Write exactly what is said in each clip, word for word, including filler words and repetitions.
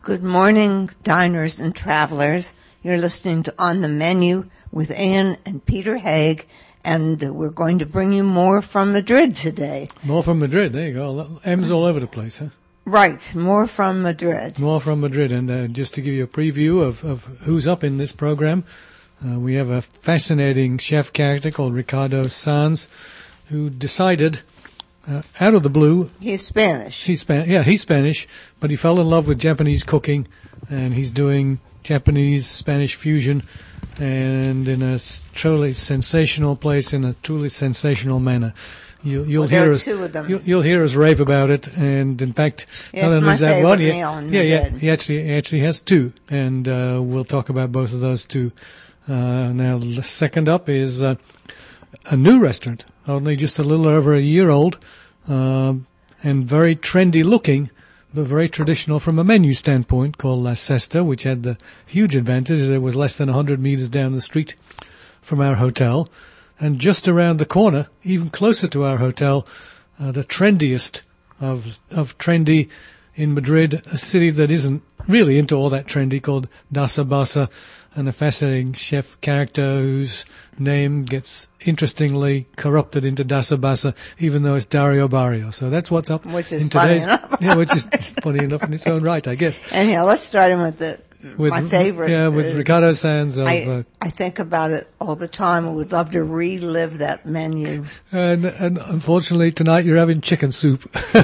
Good morning, diners and travelers. You're listening to On the Menu with Ann and Peter Haig, and we're going to bring you more from Madrid today. More from Madrid, there you go. M's all over the place, huh? Right, more from Madrid. More from Madrid, and uh, just to give you a preview of, of who's up in this program, uh, we have a fascinating chef character called Ricardo Sanz, who decided, uh, out of the blue... He's Spanish. He's Span- Yeah, he's Spanish, but he fell in love with Japanese cooking, and he's doing Japanese-Spanish fusion, and in a truly sensational place, in a truly sensational manner. You, you'll well, hear there are us, two of them. You'll, you'll hear us rave about it, and in fact, yeah, it's my favorite one, he, meal in yeah, yeah, Madrid. he actually he actually has two, and uh, we'll talk about both of those two. Uh, now, the second up is uh, a new restaurant, only just a little over a year old, uh, and very trendy looking, but very traditional from a menu standpoint, called La Cesta, which had the huge advantage that it was less than one hundred meters down the street from our hotel. And just around the corner, even closer to our hotel, uh, the trendiest of of trendy in Madrid, a city that isn't really into all that trendy, called Dasa Basa, and a fascinating chef character whose name gets interestingly corrupted into Dasa Basa, even though it's Dario Barrio. So that's what's up. Which is in funny today's, enough. yeah, which is funny enough in its own right, I guess. Anyhow, let's start in with the With, my favorite. Yeah, with uh, Ricardo Sanz of... I, uh, I think about it all the time. I would love to relive that menu. And, and unfortunately, tonight you're having chicken soup.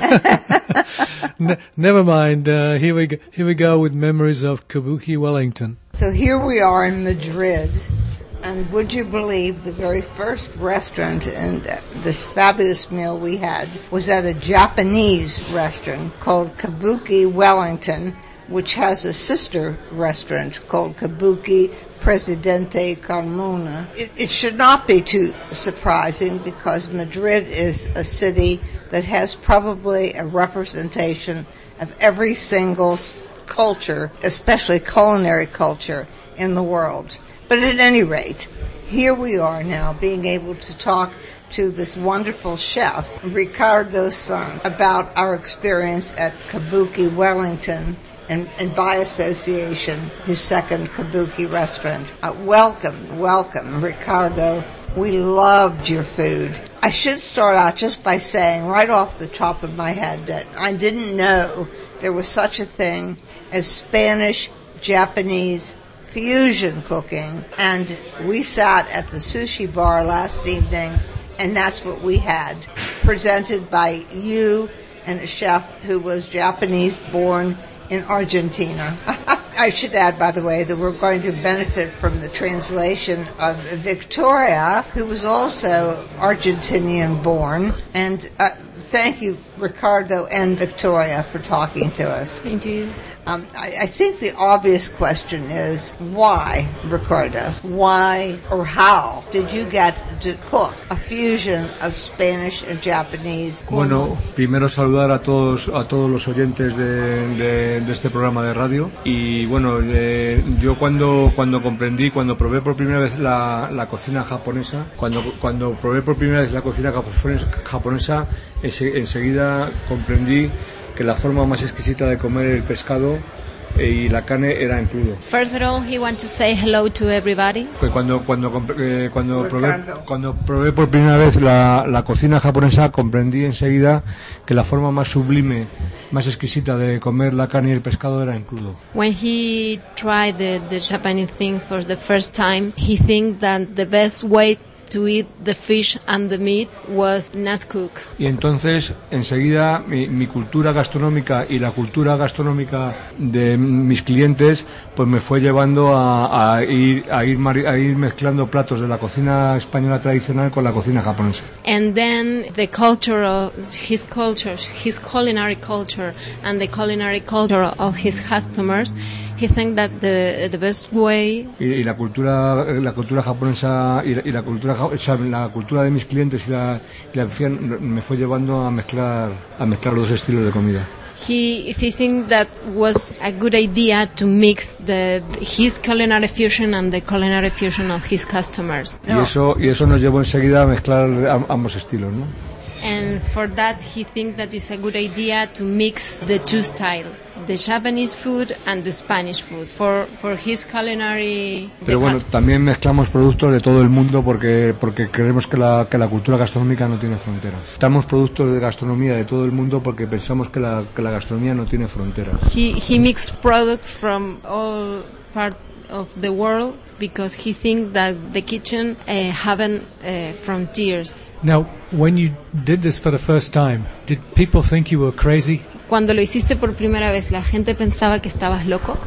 ne- never mind. Uh, here we go, here we go with memories of Kabuki Wellington. So here we are in Madrid, and would you believe the very first restaurant and this fabulous meal we had was at a Japanese restaurant called Kabuki Wellington, which has a sister restaurant called Kabuki Presidente Carmona. It, it should not be too surprising because Madrid is a city that has probably a representation of every single culture, especially culinary culture, in the world. But at any rate, here we are now being able to talk to this wonderful chef, Ricardo Sanz, about our experience at Kabuki Wellington, and, and by association, his second Kabuki restaurant. Uh, welcome, welcome, Ricardo. We loved your food. I should start out just by saying right off the top of my head that I didn't know there was such a thing as Spanish-Japanese fusion cooking. And we sat at the sushi bar last evening, and that's what we had, presented by you and a chef who was Japanese-born in Argentina. I should add, by the way, that we're going to benefit from the translation of Victoria, who was also Argentinian-born. And uh, thank you, Ricardo and Victoria, for talking to us. Thank you. Um, I, I think the obvious question is, why, Ricardo? Why or how did you get to cook a fusion of Spanish and Japanese? Bueno, primero saludar a todos a todos los oyentes de, de, de este programa de radio. Y bueno, eh, yo cuando cuando comprendí, cuando probé por primera vez la, la cocina japonesa, cuando cuando probé por primera vez la cocina japonesa, enseguida comprendí que la forma más exquisita de comer el pescado y la carne era en crudo. First of all, he wants to say hello to everybody. Cuando cuando eh, cuando probé cuando probé por primera vez la, la cocina japonesa, comprendí enseguida que la forma más sublime, más exquisita de comer la carne y el pescado era en crudo. When he tried the, the Japanese thing for the first time, he think that the best way to eat the fish and the meat was not cook. Y entonces enseguida mi, mi cultura gastronómica y la cultura gastronómica de mis clientes pues me fue llevando a, a ir a ir a ir mezclando platos de la cocina española tradicional con la cocina japonesa. And then the culture of his culture, his culinary culture and the culinary culture of his customers, he think that the the best way y, y la cultura la cultura japonesa y la, y la cultura o sea, la cultura de mis clientes y la, y la me fue llevando a mezclar a mezclar los dos estilos de comida. He, he think that was a good idea to mix the his culinary fusion and the culinary fusion of his customers. Y eso y eso nos llevó enseguida a mezclar ambos estilos, ¿no? And for that, he thinks that it's a good idea to mix the two styles, the Japanese food and the Spanish food, for, for his culinary... Pero bueno, también mezclamos productos de todo el mundo porque porque creemos que la, que la cultura gastronómica no tiene fronteras. Damos productos de gastronomía de todo el mundo porque pensamos que la, que la gastronomía no tiene fronteras. He, he mixed products from all parts of the world because he thinks that the kitchen uh, haven't uh, frontiers. Now, when you did this for the first time, did people think you were crazy? Cuando lo hiciste por primera vez, ¿la gente pensaba que estabas loco?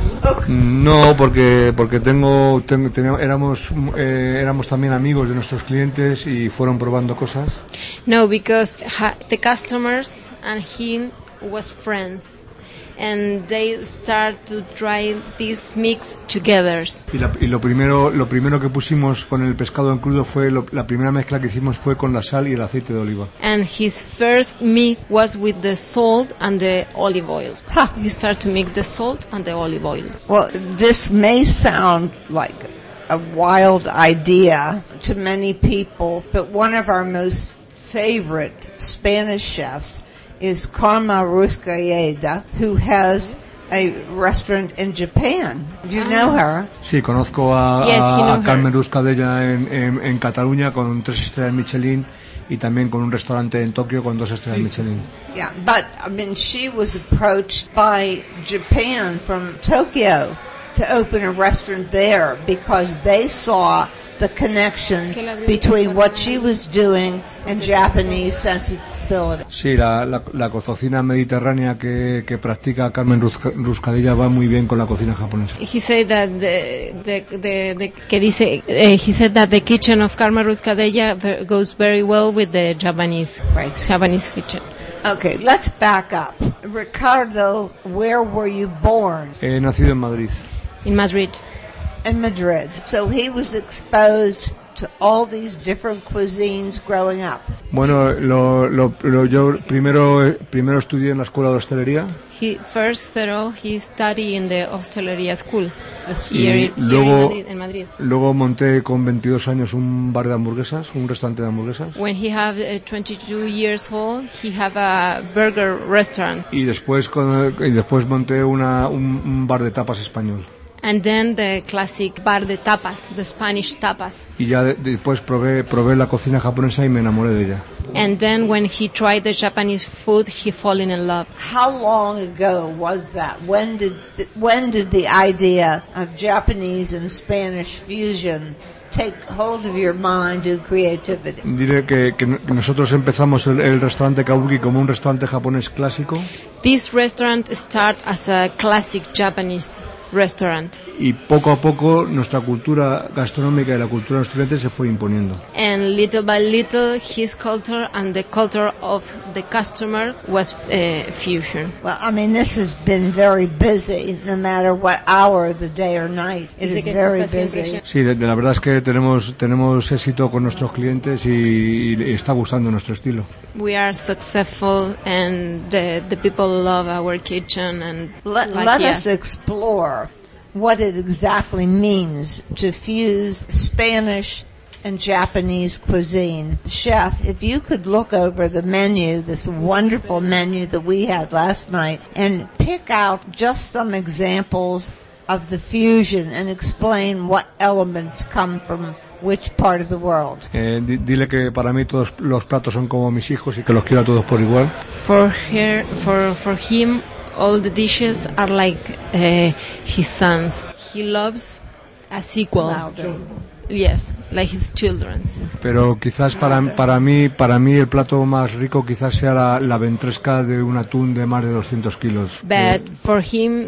No, porque porque tengo, tengo teníamos, éramos eh, éramos también amigos de nuestros clientes y fueron probando cosas. No, because ha- the customers and him was friends. And they start to try this mix together. Y, la, y lo primero lo primero que pusimos con el pescado en crudo fue lo, la primera mezcla que hicimos fue con la sal y el aceite de oliva. And his first mix was with the salt and the olive oil. Huh. You start to mix the salt and the olive oil. Well, this may sound like a wild idea to many people, but one of our most favorite Spanish chefs is Karma Ruscalleda, who has a restaurant in Japan. Do you know her? Sí, conozco a, Yes, a, you know a Carmen her. Ruscadella en, en, en Cataluña con tres estrellas Michelin y también con un restaurante en Tokio con dos estrellas Michelin. Yeah, but I mean, she was approached by Japan from Tokyo to open a restaurant there because they saw the connection between what she was doing and Japanese sensibility. Sí, la, la, la cocina mediterránea que, que practica Carmen Ruscadella va muy bien con la cocina japonesa. He said that the the the, the que dice uh, he said that the kitchen of Karma Ruscadella ver- goes very well with the Japanese Right. Japanese kitchen. Okay, let's back up. Ricardo, where were you born? He nacido en Madrid. In Madrid. In Madrid. So he was exposed to all these different cuisines growing up. Bueno, lo, lo, lo, yo primero primero estudié en la escuela de hostelería. He first of all he studied in the hostelería school Y here, here luego, in Madrid, in Madrid. luego monté con veintidós años un bar de hamburguesas, un restaurante de hamburguesas. When he have uh, twenty-two years old, he have a burger restaurant. Y después con, y después monté una, un, un bar de tapas español. And then the classic bar de tapas, the Spanish tapas. Y ya de, después probé probé la cocina japonesa y me enamoré de ella. And then when he tried the Japanese food, he fall in love. How long ago was that? When did when did the idea of Japanese and Spanish fusion take hold of your mind and creativity? Diré que, que nosotros empezamos el, el restaurante Kabuki como un restaurante japonés clásico. This restaurant start as a classic Japanese restaurant. Y poco a poco nuestra cultura gastronómica y la cultura de los clientes se fue imponiendo. And little by little, his culture and the culture of the customer was uh, fusion. Well, I mean, this has been very busy, no matter what hour of the day or night. It Dice is que very está siempre busy. Sí, de, de la verdad es que tenemos tenemos éxito con nuestros clientes y, y está gustando nuestro estilo. We are successful and the, the people love our kitchen and Let, like let yes. us explore what it exactly means to fuse Spanish and Japanese cuisine. Chef, if you could look over the menu, this wonderful menu that we had last night, and pick out just some examples of the fusion and explain what elements come from which part of the world. Eh, di, dile que para mí todos los platos son como mis hijos y que los quiero a todos por igual. For her, for for him, all the dishes are like uh, his sons. He loves a sequel. Louder. Yes, like his children's. Pero quizás para para mí para mí el plato más rico quizás sea la, la ventresca de un atún de más de doscientos kilos. But for him,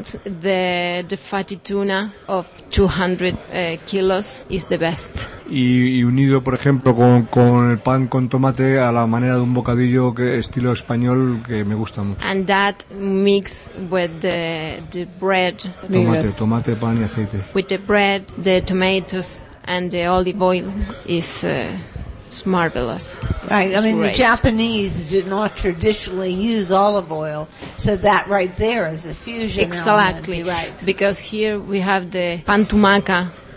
the the fatty tuna of two hundred uh, kilos is the best. Y, y unido, por ejemplo, con, con el pan con tomate a la manera de un bocadillo que estilo español que me gusta mucho. And that mix with the the bread, Tomate, tomate, pan y aceite. with the bread, the tomatoes, and the olive oil is uh, it's marvelous. It's- Right. I it's mean, great. the Japanese did not traditionally use olive oil, so that right there is a fusion Exactly, element. Right. because here we have the pan tumaca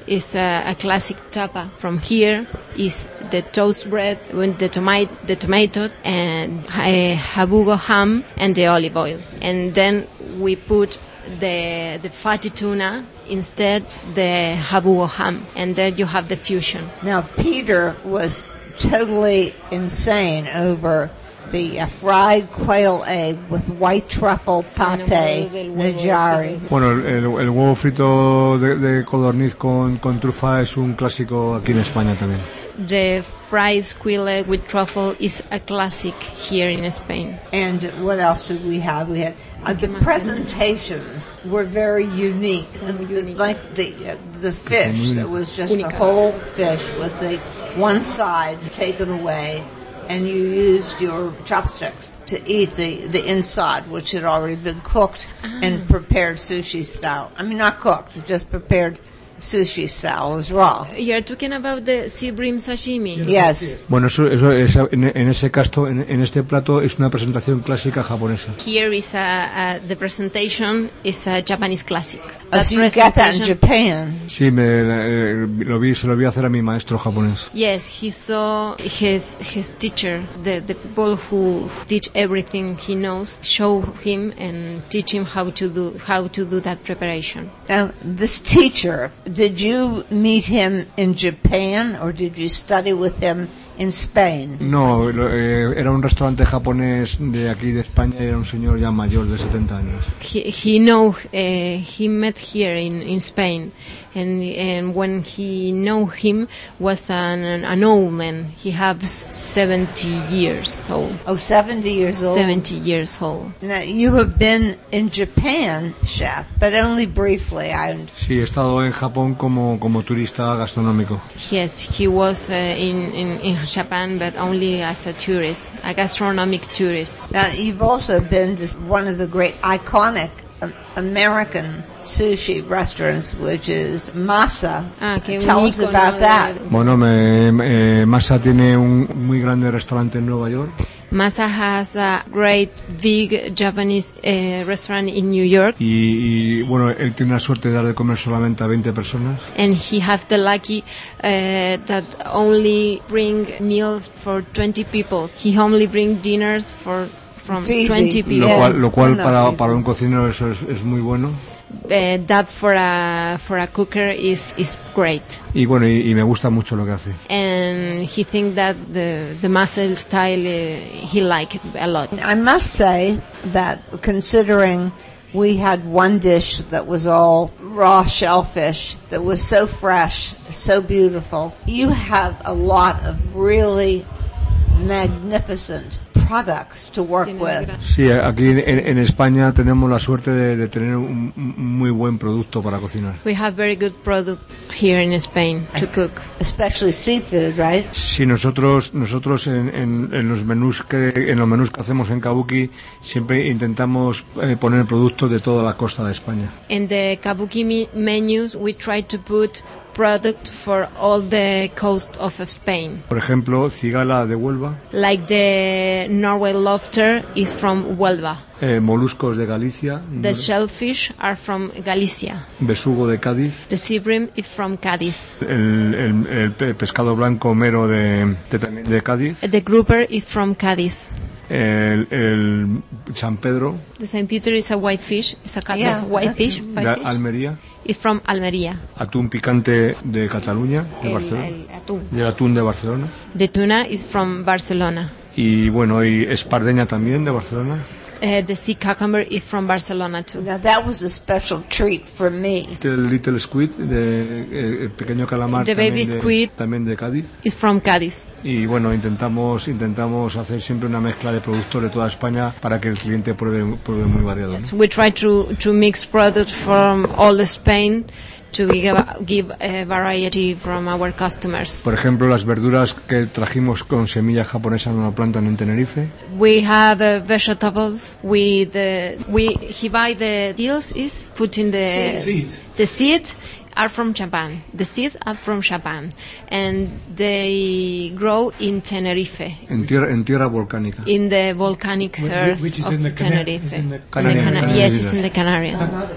is a, a classic tapa. From here is the toast bread with the tomato, the tomato and uh, jabugo ham and the olive oil. And then we put the the fatty tuna instead the jabugo ham, and then you have the fusion. Now Peter was totally insane over the uh, fried quail egg with white truffle pate Najari. Bueno, el, el, el huevo frito de, de codorniz con, con trufa es un clásico aquí en España también. The fried quail egg with truffle is a classic here in Spain. And what else did we have? We had uh, the presentations were very unique. The, like the uh, the fish that was just a whole fish with the one side taken away, and you used your chopsticks to eat the, the inside, which had already been cooked ah. and prepared sushi style. I mean, not cooked, just prepared sushi style, as raw. You're talking about the sea bream sashimi? Yes. Bueno, eso, eso es, en, en ese caso, en, en este plato es una presentación clásica japonesa. Here is a, a the presentation is a Japanese classic. Oh, so you got that in Japan? Sí, me eh, lo vi, se lo vi hacer a mi maestro japonés. Yes, he saw his his teacher, the the people who teach everything he knows, show him and teach him how to do how to do that preparation. Now, this teacher, did you meet him in Japan or did you study with him in Spain? No, eh, era un restaurante japonés de aquí de España y era un señor ya mayor de setenta años. He, he know, uh, he met here in, in Spain, and and when he know him was an an old man. He has seventy years old. Oh, seventy years old. Seventy years old. Now you have been in Japan, chef, but only briefly. I. Sí, he estado en Japón como como turista gastronómico. Yes, he was uh, in, in in Japan, but only as a tourist, a gastronomic tourist. Now you've also been to one of the great iconic um, American sushi restaurants, which is Masa. Ah, que Tell us about that. Bueno, me, me, Masa tiene un muy grande restaurante en Nueva York. Masa has a great big Japanese uh, restaurant in New York. Y, y bueno, él tiene la suerte de dar de comer solamente a veinte personas. And he has the lucky uh, that only bring meals for twenty people. He only bring dinners for from twenty people. Lo cual, lo cual para, para un cocinero eso es, es muy bueno. Uh, that for a for a cooker is is great. Y bueno, y, y me gusta mucho lo que hace. And he thinks that the the muscle style uh, he liked it a lot. I must say that considering we had one dish that was all raw shellfish that was so fresh, so beautiful. You have a lot of really magnificent products to work with. Sí, aquí en, en España tenemos la suerte de, de tener un, un muy buen producto para cocinar. We have very good product here in Spain to cook. Especially seafood, right? Sí, nosotros nosotros en, en, en los menús que en los menús que hacemos en Kabuki siempre intentamos eh, poner productos de toda la costa de España. In the Kabuki me- menus, we try to put product for all the coast of Spain. Por ejemplo, cigala de Huelva. Like the Norway lobster is from Huelva. Eh, moluscos de Galicia. The shellfish are from Galicia. Besugo de Cádiz. The sea bream is from Cádiz. El, el, el pe- pescado blanco mero de, de, también de Cádiz. The grouper is from Cádiz. El, el San Pedro. The Saint Peter is a white fish. It's a kind Yeah, of white fish. De White fish. Almería. It's from Almería. Atún picante de Cataluña, de El, Barcelona. el atún. Y el atún de Barcelona. The tuna is from Barcelona. Y bueno, y espardeña también de Barcelona. Uh, the sea cucumber is from Barcelona too. Now that was a special treat for me. El Little Squid, de, eh, el pequeño calamar The también, baby de, squid. también de Cádiz. It's from Cádiz. Y bueno, intentamos intentamos hacer siempre una mezcla de productos de toda España para que el cliente pruebe, pruebe muy variado. ¿no? So we try to to mix products from all Spain to give, give a variety from our customers. Por ejemplo, las verduras que trajimos con semillas japonesas no la plantan en Tenerife. We have uh, vegetables with uh, we he buy the deals is put in the Seeds. the seeds are from Japan. The seeds are from Japan, and they grow in Tenerife, En tierra, en tierra volcánica. in the volcanic Which- earth which is of in the Cana- Tenerife. is in the In the Canarias. Cana- yes, it's in the Canarias. Another one.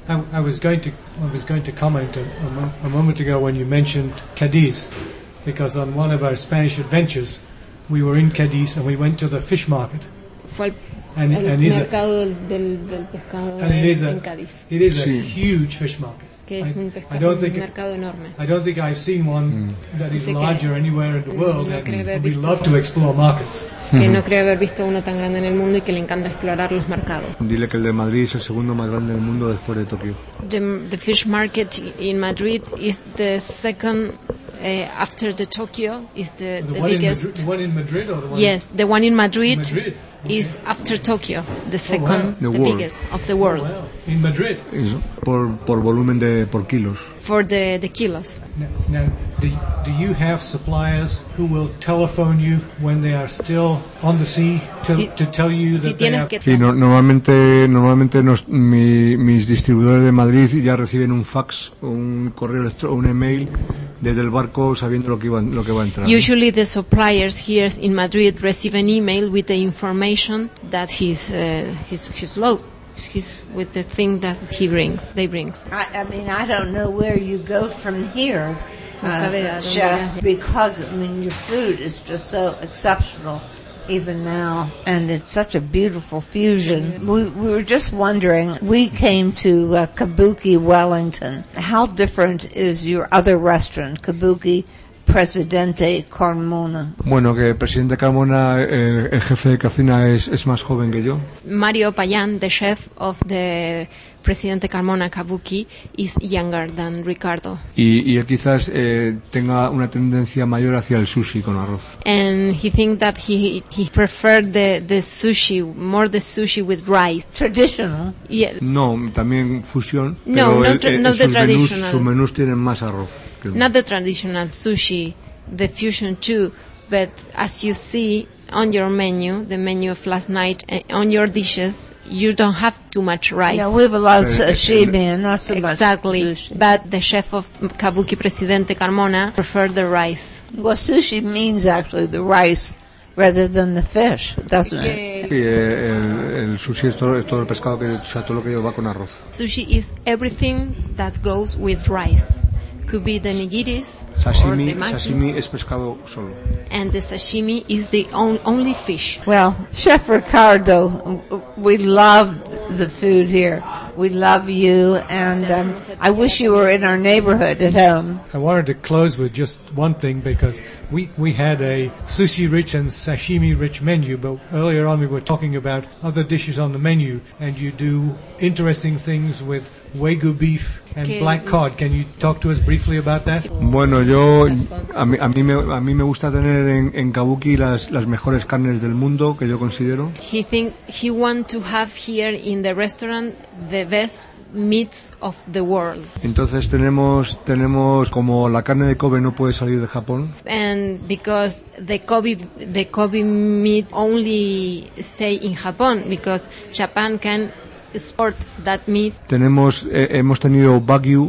I, I was going to I was going to comment a, a, mo- a moment ago when you mentioned Cadiz, because on one of our Spanish adventures, we were in Cadiz and we went to the fish market. Fue al, And, al and is mercado del, del pescado And it en, is a en Cádiz, it is a Sí. huge fish market. que es I, un, I pescado, don't un think it, mercado enorme. I don't think I've seen one that is Dice que larger anywhere in the world, no cree haber and we visto love to explore markets. Que no cree haber visto uno tan grande en el mundo y que le encanta explorar los mercados. Dile que el de Madrid es el segundo más grande del mundo después de Tokio. The, the fish market in Madrid is the second uh, after the Tokyo, is the, The, the one, in biggest. Madrid, the one in Madrid or the one Yes, the one in Madrid, Madrid. is after Tokyo, the wow. second, The the world. biggest of the world, Wow. In Madrid. Es por, por volumen de por kilos. for the, the kilos. Now, now do, do you have suppliers who will telephone you when they are still on the sea to, Si- to tell you Si that they tienes have... que Sí, no- normalmente normalmente nos- mi- mis distribuidores de Madrid ya reciben un fax, un correo electro- un email desde el barco sabiendo lo que iba, lo que va a entrar. Usually the suppliers here in Madrid receive an email with the information that he's, uh, he's, he's low. He's with the thing that he brings, they brings. I, I mean, I don't know where you go from here, No sabe a uh, dónde chef, viaje. because I mean your food is just so exceptional, even now, and it's such a beautiful fusion. We, we were just wondering. We came to uh, Kabuki Wellington. How different is your other restaurant, Kabuki Presidente Carmona? Bueno, que el presidente Carmona, el, el jefe de cocina, es, es más joven que yo. Mario Payan, the chef of the Presidente Carmona Kabuki, is younger than Ricardo. Y, y él quizás eh, tenga una tendencia mayor hacia el sushi con arroz. And he thinks that he he preferred the, the sushi, more the sushi with rice. Traditional. Yeah, No, también fusión, No, pero no él- tra- él- no the sus, menús, traditional. sus menús tienen más arroz. que el not the traditional sushi, the fusion too, but as you see on your menu, the menu of last night, uh, on your dishes, you don't have too much rice. Yeah, we have a lot of Uh, sashimi and not so much Exactly, sushi. but the chef of Kabuki Presidente Carmona preferred the rice. Well, sushi means actually the rice rather than the fish, doesn't it? Sí, eh, el, el sushi es todo, es todo el pescado, que, o sea, todo lo que va con arroz. Sushi is everything that goes with rice. Could be the nigiris or Sashimi, the maki, sashimi es pescado solo. and the sashimi is the on, only fish. Well, Chef Ricardo, we loved the food here. We love you, and um, I wish you were in our neighborhood at home. I wanted to close with just one thing, because we, we had a sushi-rich and sashimi-rich menu, but earlier on we were talking about other dishes on the menu, and you do interesting things with Wagyu beef and Que- black cod. Can you talk to us briefly about that? Bueno, yo a mí, a mí, me, a mí me gusta tener en, en Kabuki las, las mejores carnes del mundo, que yo considero. He think he want to have here in the restaurant the best meats of the world. Entonces tenemos tenemos como la carne de Kobe no puede salir de Japón. And because the Kobe, the Kobe meat only stay in Japan, because Japan can export that meat. Tenemos eh, hemos tenido Wagyu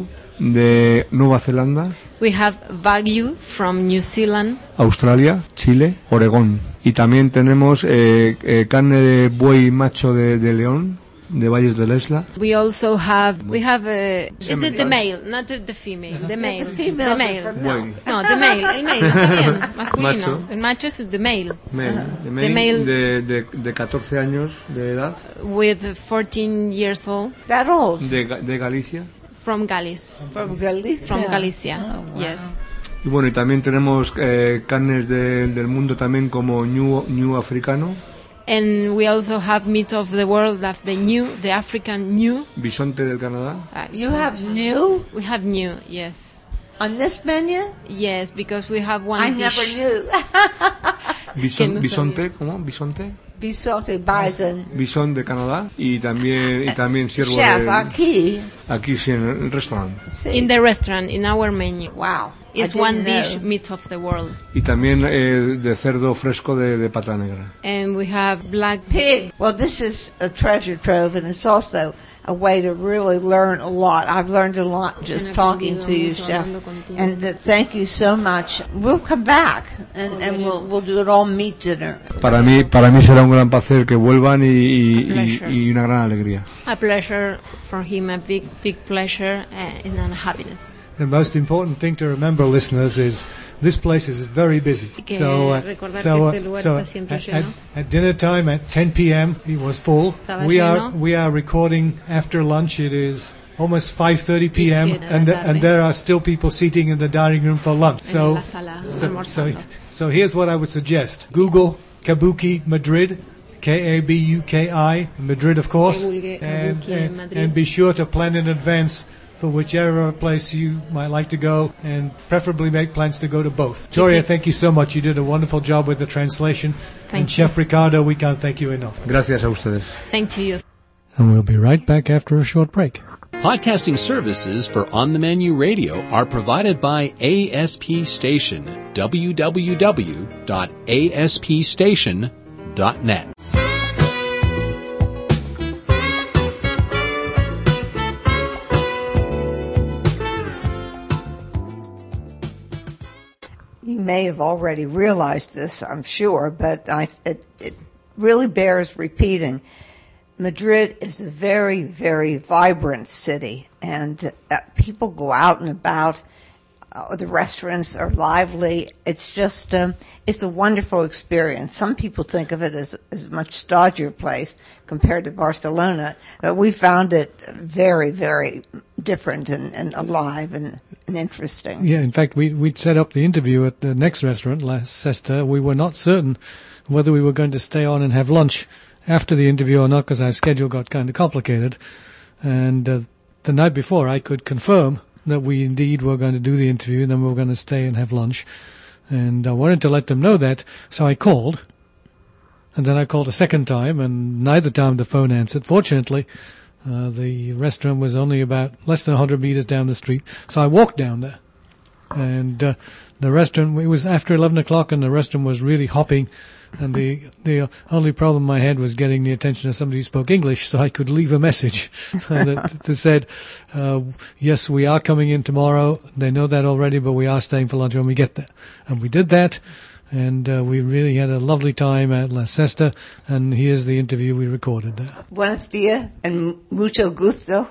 de Nueva Zelanda, We have Wagyu from New Zealand. Australia, Chile, Oregón. Y también tenemos eh, eh, carne de buey macho de, de León, de Valles del Esla. We also have, we have a, is it the Semental. male, not the, the female, the male, The females the are male. from Buey. No, the male, el male, está bien, masculino. Macho. El macho es the male, Male, de, The male- de, de, de catorce años de edad, with fourteen years old, That old? de, Ga- de Galicia. from Galicia. From Galicia? From Galicia, Oh, wow. yes. Y bueno, y también tenemos eh, carnes de- del mundo también como ñu, ñu africano, And we also have meat of the world, of the new, the African new. bisonte del Canadá. Uh, You have new We have new, yes. on this menu? Yes, because we have one I dish. never knew. Bison- no bisonte, ¿cómo? Bisonte. Bisote bison. Bisón de Canadá y también y también ciervo Chef, de, aquí. aquí sí en el restaurante. Sí. In the restaurant, in our menu. Wow. It's I one didn't dish, know. meat of the world. Y también eh, de cerdo fresco de, de pata negra. And we have black Pig. Well, this is a treasure trove, and it's also a way to really learn a lot. I've learned a lot just He talking aprendido to you, mucho Chef. hablando contigo. And uh, thank you so much. We'll come back, and, and we'll we'll do it all meat dinner. Para mí para mí será un gran placer que vuelvan y, y, A pleasure. y- y una gran alegría. A pleasure for him, a big big pleasure uh, and happiness. The most important thing to remember, listeners, is this place is very busy. So, uh, so, uh, so at, at, at dinner time at ten p.m. it was full. We are we are recording after lunch. It is almost five thirty p.m. and the, and there are still people seating in the dining room for lunch. So, so, so, so here's what I would suggest: Google Kabuki Madrid. K A B U K I, Madrid, of course, and, and, and be sure to plan in advance for whichever place you might like to go, and preferably make plans to go to both. Victoria, thank you so much. You did a wonderful job with the translation. Thank and you. Chef Ricardo, we can't thank you enough. Gracias a ustedes. Thank you. And we'll be right back after a short break. Podcasting services for On the Menu Radio are provided by A S P Station, w w w dot a s p station dot net. You may have already realized this, I'm sure, but I, it, it really bears repeating. Madrid is a very, very vibrant city, and uh, people go out and about. Uh, the restaurants are lively. It's just, um, it's a wonderful experience. Some people think of it as, as a much stodgier place compared to Barcelona, but we found it very, very different and, and alive and, and interesting. Yeah, in fact, we, we'd set up the interview at the next restaurant, La Cesta. We were not certain whether we were going to stay on and have lunch after the interview or not, because our schedule got kind of complicated. And uh, the night before, I could confirm that we indeed were going to do the interview, and then we were going to stay and have lunch. And I wanted to let them know that, so I called. And then I called a second time, and neither time the phone answered. Fortunately, uh, the restaurant was only about less than one hundred meters down the street, so I walked down there. And uh, the restaurant, it was after eleven o'clock, and the restaurant was really hopping. And the the only problem I had was getting the attention of somebody who spoke English, so I could leave a message that, that said, uh, yes, we are coming in tomorrow. They know that already, but we are staying for lunch when we get there. And we did that, and uh, we really had a lovely time at La Cesta, and here's the interview we recorded there. Buenos dias and mucho gusto.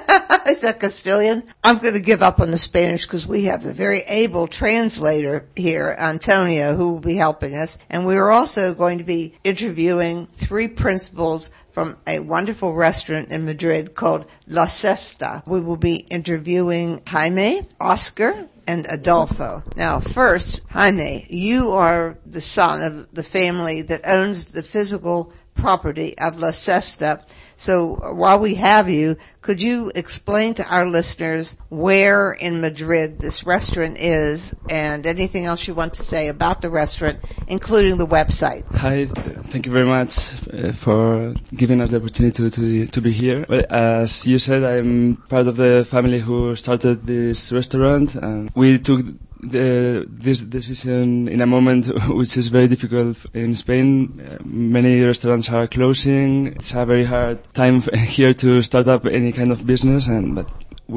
Is that Castilian? I'm going to give up on the Spanish because we have a very able translator here, Antonio, who will be helping us. And we are also going to be interviewing three principals from a wonderful restaurant in Madrid called La Cesta. We will be interviewing Jaime, Oscar, and Adolfo. Now, first, Jaime, you are the son of the family that owns the physical property of La Cesta. So while we have you, could you explain to our listeners where in Madrid this restaurant is and anything else you want to say about the restaurant, including the website? Hi, thank you very much uh, for giving us the opportunity to, to, to be here. Well, as you said, I'm part of the family who started this restaurant, and we took The, this decision in a moment which is very difficult in Spain. Uh, many restaurants are closing. It's a very hard time here to start up any kind of business, and but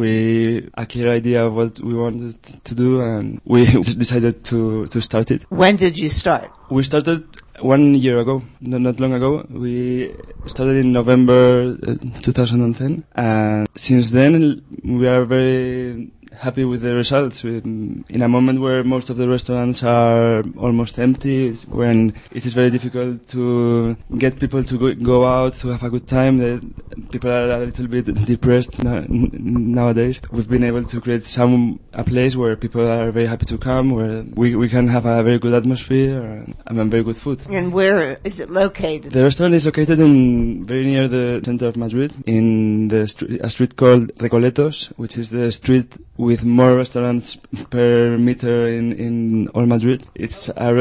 we a clear idea of what we wanted to do, and we decided to to start it. When did you start? We started one year ago, not, not long ago. We started in November uh, two thousand ten, and since then we are very happy with the results. We, in a moment where most of the restaurants are almost empty, when it is very difficult to get people to go, go out to have a good time, the people are a little bit depressed na- nowadays. We've been able to create some a place where people are very happy to come, where we, we can have a very good atmosphere and, and very good food. And where is it located? The restaurant is located in very near the center of Madrid, in the street, a street called Recoletos, which is the street with more restaurants per meter in, in all Madrid. It's a,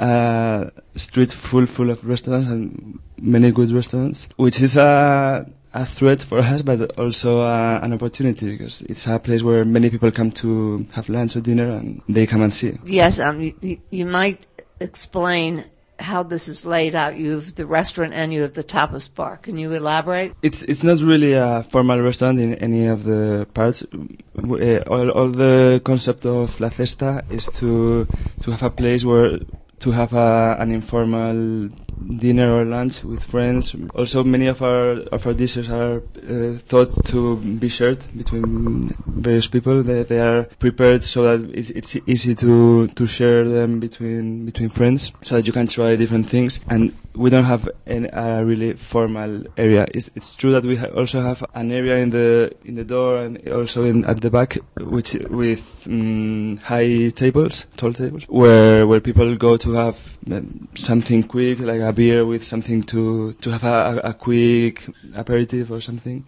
a, a street full full of restaurants and many good restaurants, which is a a threat for us, but also uh, an opportunity, because it's a place where many people come to have lunch or dinner, and they come and see. Yes, um, you, you might explain how this is laid out. You have the restaurant and you have the tapas bar. Can you elaborate? It's it's not really a formal restaurant in any of the parts. Uh, all, all the concept of La Cesta is to to have a place where to have a, an informal dinner or lunch with friends. Also, many of our of our dishes are uh, thought to be shared between various people. They, they are prepared so that it's, it's easy to to share them between between friends, so that you can try different things. And we don't have an, a really formal area. It's, it's true that we ha- also have an area in the in the door and also in at the back, which with um, high tables, tall tables, where where people go to have um, something quick, like a beer with something to to have a, a quick aperitif or something.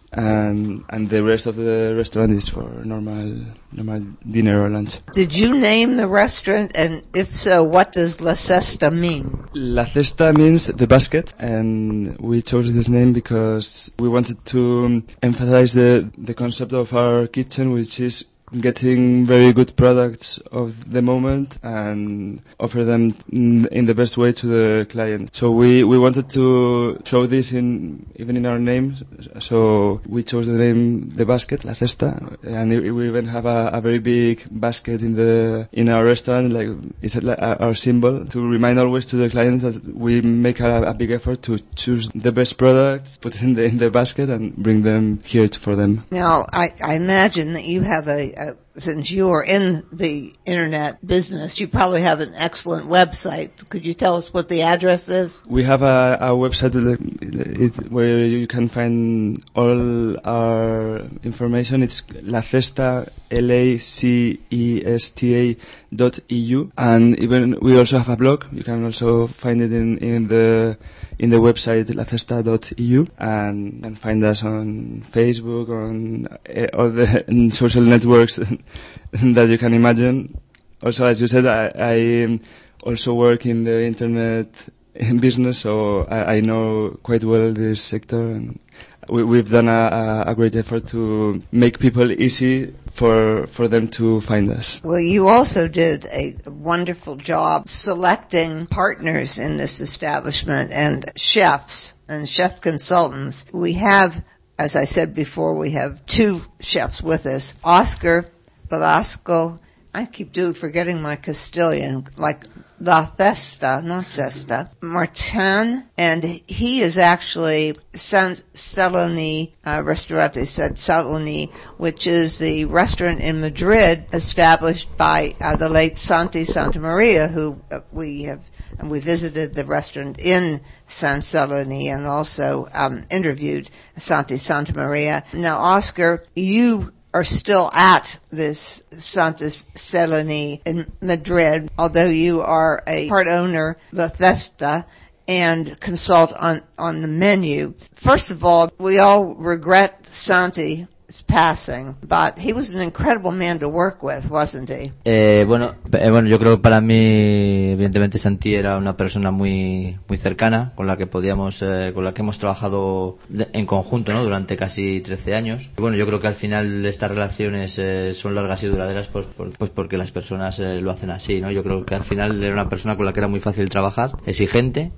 And and the rest of the restaurant is for normal normal dinner or lunch. Did you name the restaurant, and if so, what does La Cesta mean? La Cesta means the basket, and we chose this name because we wanted to emphasize the the concept of our kitchen, which is getting very good products of the moment and offer them in the best way to the client. So we, we wanted to show this in even in our name. So we chose the name The Basket, La Cesta, and we even have a, a very big basket in the in our restaurant. Like it's like our symbol to remind always to the client that we make a, a big effort to choose the best products, put it in the in the basket, and bring them here for them. Now, I, I imagine that you have a Uh, since you are in the internet business, you probably have an excellent website. Could you tell us what the address is? We have a, a website that, it, where you can find all our information. It's La Cesta, L A C E S T A dot E U, and even we also have a blog. You can also find it in, in the in the website la cesta dot E U, and, and find us on Facebook, on uh, all the social networks that you can imagine. Also, as you said, I, I also work in the internet business, so I, I know quite well this sector, and we, we've done a, a great effort to make people easy for for them to find us. Well, you also did a wonderful job selecting partners in this establishment and chefs and chef consultants. We have, as I said before, we have two chefs with us, Oscar Velasco. I keep doing forgetting my Castilian, like La Cesta, not Cesta, Martin, and he is actually San Celoni uh, Restaurante San Celoni, which is the restaurant in Madrid established by uh, the late Santi Santamaria, who uh, we have, and we visited the restaurant in San Celoni and also um, interviewed Santi Santamaria. Now, Oscar, you are still at this Santa Celoni in Madrid, although you are a part owner, La Cesta, and consult on, on the menu. First of all, we all regret Santi's passing, but he was an incredible man to work with, wasn't he? Eh, bueno, eh, bueno, yo creo que para mí, evidentemente, Santi era una persona muy, muy cercana, con la que podíamos, eh, con la que hemos trabajado de, en conjunto, ¿no? Durante casi trece años. Y bueno, yo creo que al final estas relaciones eh, son largas y duraderas, pues, por, pues porque las personas eh, lo hacen así, ¿no? Yo creo que al final era una persona con la que era muy fácil trabajar, exigente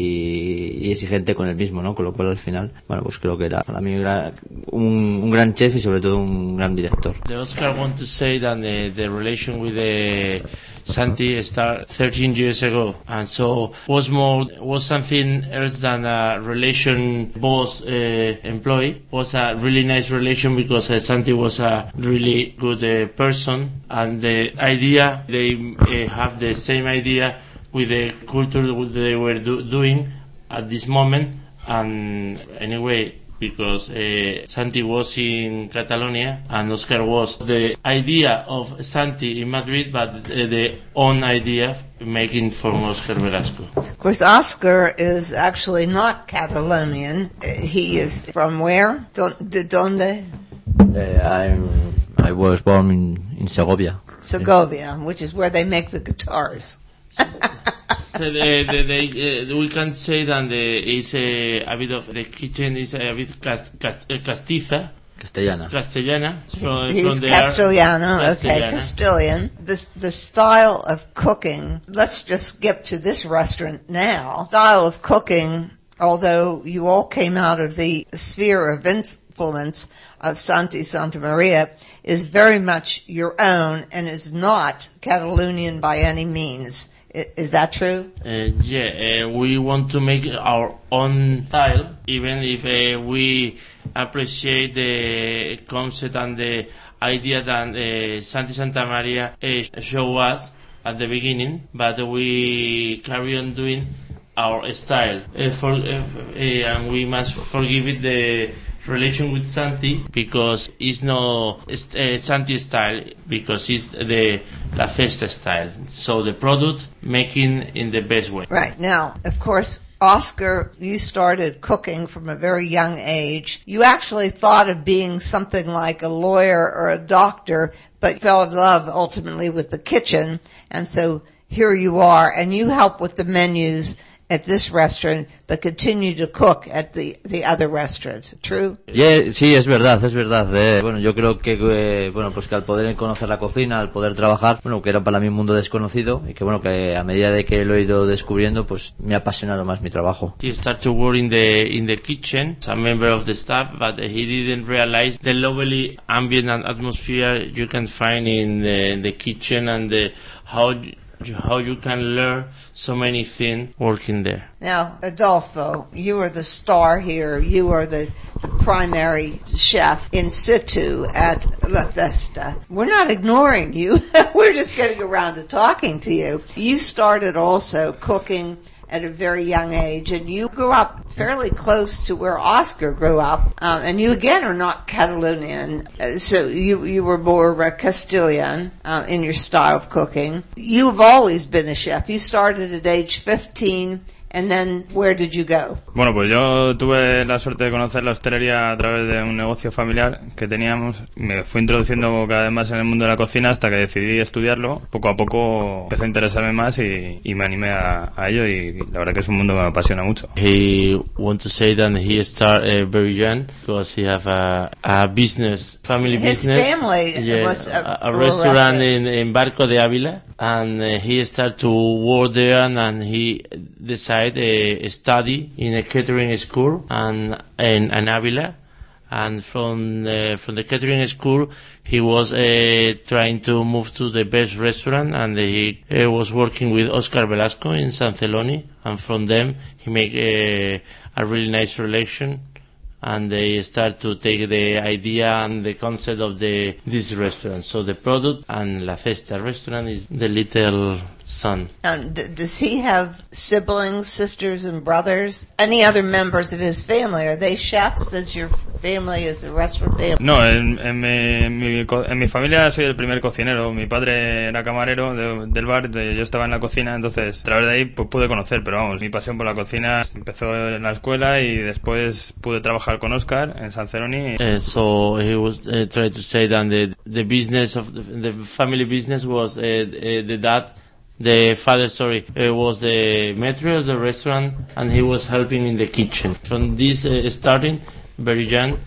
y, y exigente con él mismo, ¿no? Con lo cual al final, bueno, pues creo que era para mí era un, un gran chef y sobre todo un gran director. The Oscar want to say that the, the relation with the Santi started thirteen years ago, and so was more was something else than a relation boss uh, employee. Was a really nice relation because uh, Santi was a really good uh, person, and the idea they uh, have the same idea with the culture that they were do- doing at this moment, and anyway. Because uh, Santi was in Catalonia and Oscar was the idea of Santi in Madrid, but uh, the own idea making from Oscar Velasco. Of course, Oscar is actually not Catalonian. Uh, he is from where? Don, de donde? Uh, I'm, I was born in, in Segovia. Segovia, which is where they make the guitars. the, the, the, uh, we can say that the, is a, a bit of the kitchen is a bit cast, cast, uh, castiza, Castellana. Castellana. From, He's from Castellano, okay, Castellana. Castilian. The the style of cooking. Let's just skip to this restaurant now. Style of cooking. Although you all came out of the sphere of influence of Santi Santamaria, is very much your own and is not Catalonian by any means. Is that true? Uh, yeah, uh, we want to make our own style, even if uh, we appreciate the concept and the idea that uh, Santi Santamaria uh, showed us at the beginning, but we carry on doing our style. Uh, for, uh, uh, and we must forgive it the relation with Santi, because it's no uh, Santi style, because it's the La Cesta style. So the product making in the best way. Right. Now, of course, Oscar, you started cooking from a very young age. You actually thought of being something like a lawyer or a doctor, but fell in love ultimately with the kitchen. And so here you are, and you help with the menus at this restaurant, but continue to cook at the, the other restaurant. True? Yeah, sí, es verdad, es verdad. Eh, bueno, yo creo que, eh, bueno, pues que al poder conocer la cocina, al poder trabajar, bueno, que era para mí un mundo desconocido, y que bueno, que a medida de que lo he ido descubriendo, pues me ha apasionado más mi trabajo. He started to work in the, in the kitchen, as a member of the staff, but he didn't realize the lovely ambient and atmosphere you can find in the, in the kitchen, and the, how how you can learn so many things working there. Now, Adolfo, you are the star here. You are the, the primary chef in situ at La Cesta. We're not ignoring you. We're just getting around to talking to you. You started also cooking at a very young age, and you grew up fairly close to where Oscar grew up, um, and you again are not Catalonian, uh, so you you were more uh, Castilian uh, in your style of cooking. You've always been a chef. You started at age fifteen, and then where did you go? Bueno, pues yo tuve la suerte de conocer la hostelería a través de un negocio familiar que teníamos. Me fui introduciendo cada vez más en el mundo de la cocina hasta que decidí estudiarlo. Poco a poco empecé a interesarme más y, y me animé a, a ello, y la verdad que es un mundo que me apasiona mucho. He want to say that he started uh, very young because he have a, a business, family His business. His family yeah, was a, a, a restaurant in, in Barco de Ávila, and uh, he started to work there, and, and he decided a study in a catering school and in, in Avila, and from uh, from the catering school he was uh, trying to move to the best restaurant, and he uh, was working with Oscar Velasco in San Celoni, and from them he made a, a really nice relation, and they start to take the idea and the concept of the this restaurant. So the product and La Cesta restaurant is the little son. Um, d- does he have siblings, sisters, and brothers? Any other members of his family? Are they chefs, since your family is a restaurant family? No, en, en, mi, en, mi, en mi familia soy el primer cocinero. Mi padre era camarero de, del bar, de, yo estaba en la cocina, entonces a través de ahí pues, pude conocer, pero vamos, mi pasión por la cocina empezó en la escuela y después pude trabajar con Oscar en San Celoni. Uh, so he was uh, trying to say that the, the business of the, the family business was uh, uh, the dad. The father, sorry, uh, was the matron of the restaurant, and he was helping in the kitchen. From this uh, starting, very young,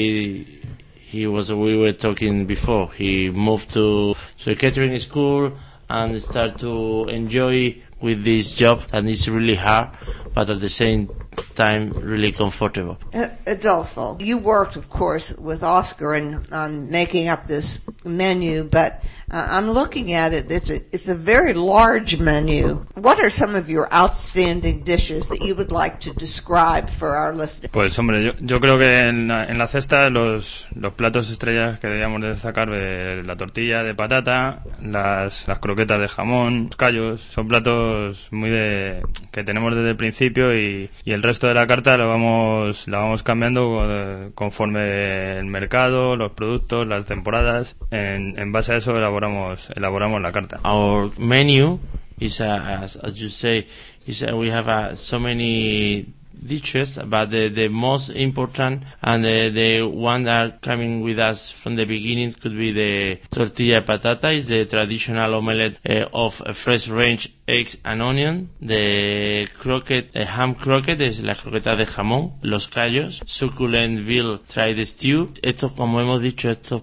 he he was. We were talking before. He moved to to a catering school and started to enjoy with this job, and it's really hard, but at the same time really comfortable. Uh, Adolfo, you worked, of course, with Oscar in, on making up this menu, but uh, I'm looking at it. It's a, it's a very large menu. What are some of your outstanding dishes that you would like to describe for our listeners? Pues hombre, yo, yo creo que en la, en la cesta los, los platos estrellas que debíamos de destacar, de la tortilla de patata, las, las croquetas de jamón, los callos, son platos muy de que tenemos desde el principio, y, y el resto de la carta lo vamos la vamos cambiando conforme el mercado, los productos, las temporadas. En, en base a eso elaboramos elaboramos la carta. Our menu is uh, as, as you say is uh, we have uh, so many dishes, but the, the most important and the, the one that are coming with us from the beginning could be the tortilla patata. Is the traditional omelette uh, of a fresh range eggs and onion. The croquette, uh, ham croquette, es la croqueta de jamón. Los callos, succulent veal fried stew. Esto, como hemos dicho, esto,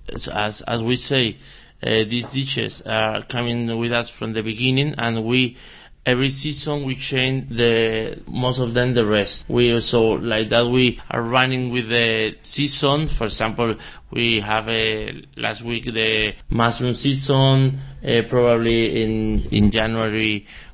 as as we say, uh, these dishes are coming with us from the beginning, and we every season we change the most of them the rest. We also like that we are running with the season. For example, we have a last week the mushroom season. Uh, probably in in January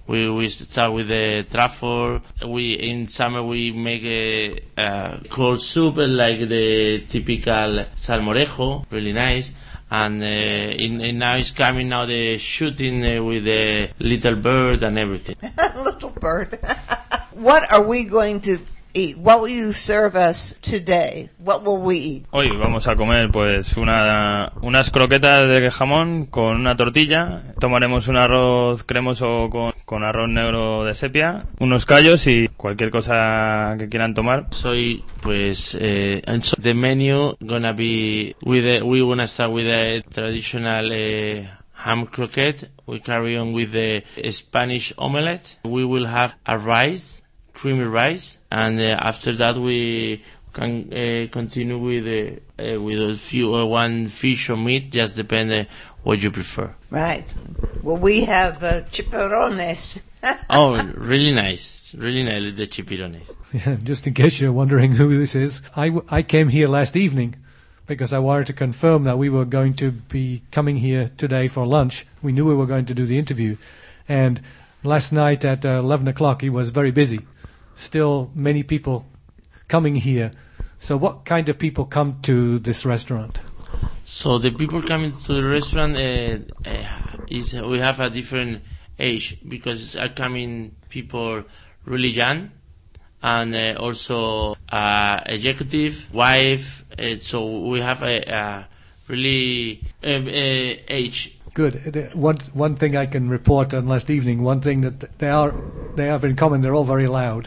We we start with the truffle. We in summer we make a, a cold soup like the typical salmorejo, really nice. And uh, in, in now it's coming now the shooting uh, with the little bird and everything. Little bird. What are we going to eat? What will you serve us today? What will we eat? Hoy vamos a comer pues una, unas croquetas de jamón con una tortilla. Tomaremos un arroz cremoso con, con arroz negro de sepia, unos callos y cualquier cosa que quieran tomar. Soy pues uh, and so the menu gonna be with a, we wanna start with a traditional uh, ham croquette. We carry on with the Spanish omelette. We will have a rice. Creamy rice, and uh, after that we can uh, continue with uh, uh, with a few uh, one fish or meat, just depend uh, what you prefer. Right. Well, we have uh, chipirrones. Oh, really nice, really nice the chipirrones. Yeah, just in case you're wondering who this is, I, w- I came here last evening because I wanted to confirm that we were going to be coming here today for lunch. We knew we were going to do the interview, and last night at uh, eleven o'clock he was very busy. Still many people coming here. So what kind of people come to this restaurant? So the people coming to the restaurant uh, uh, is uh, we have a different age because are coming people really young and uh, also uh, executive, wife. Uh, so we have a, a really uh, uh, age. Good. One one thing I can report on last evening. One thing that they are they have in common. They're all very loud.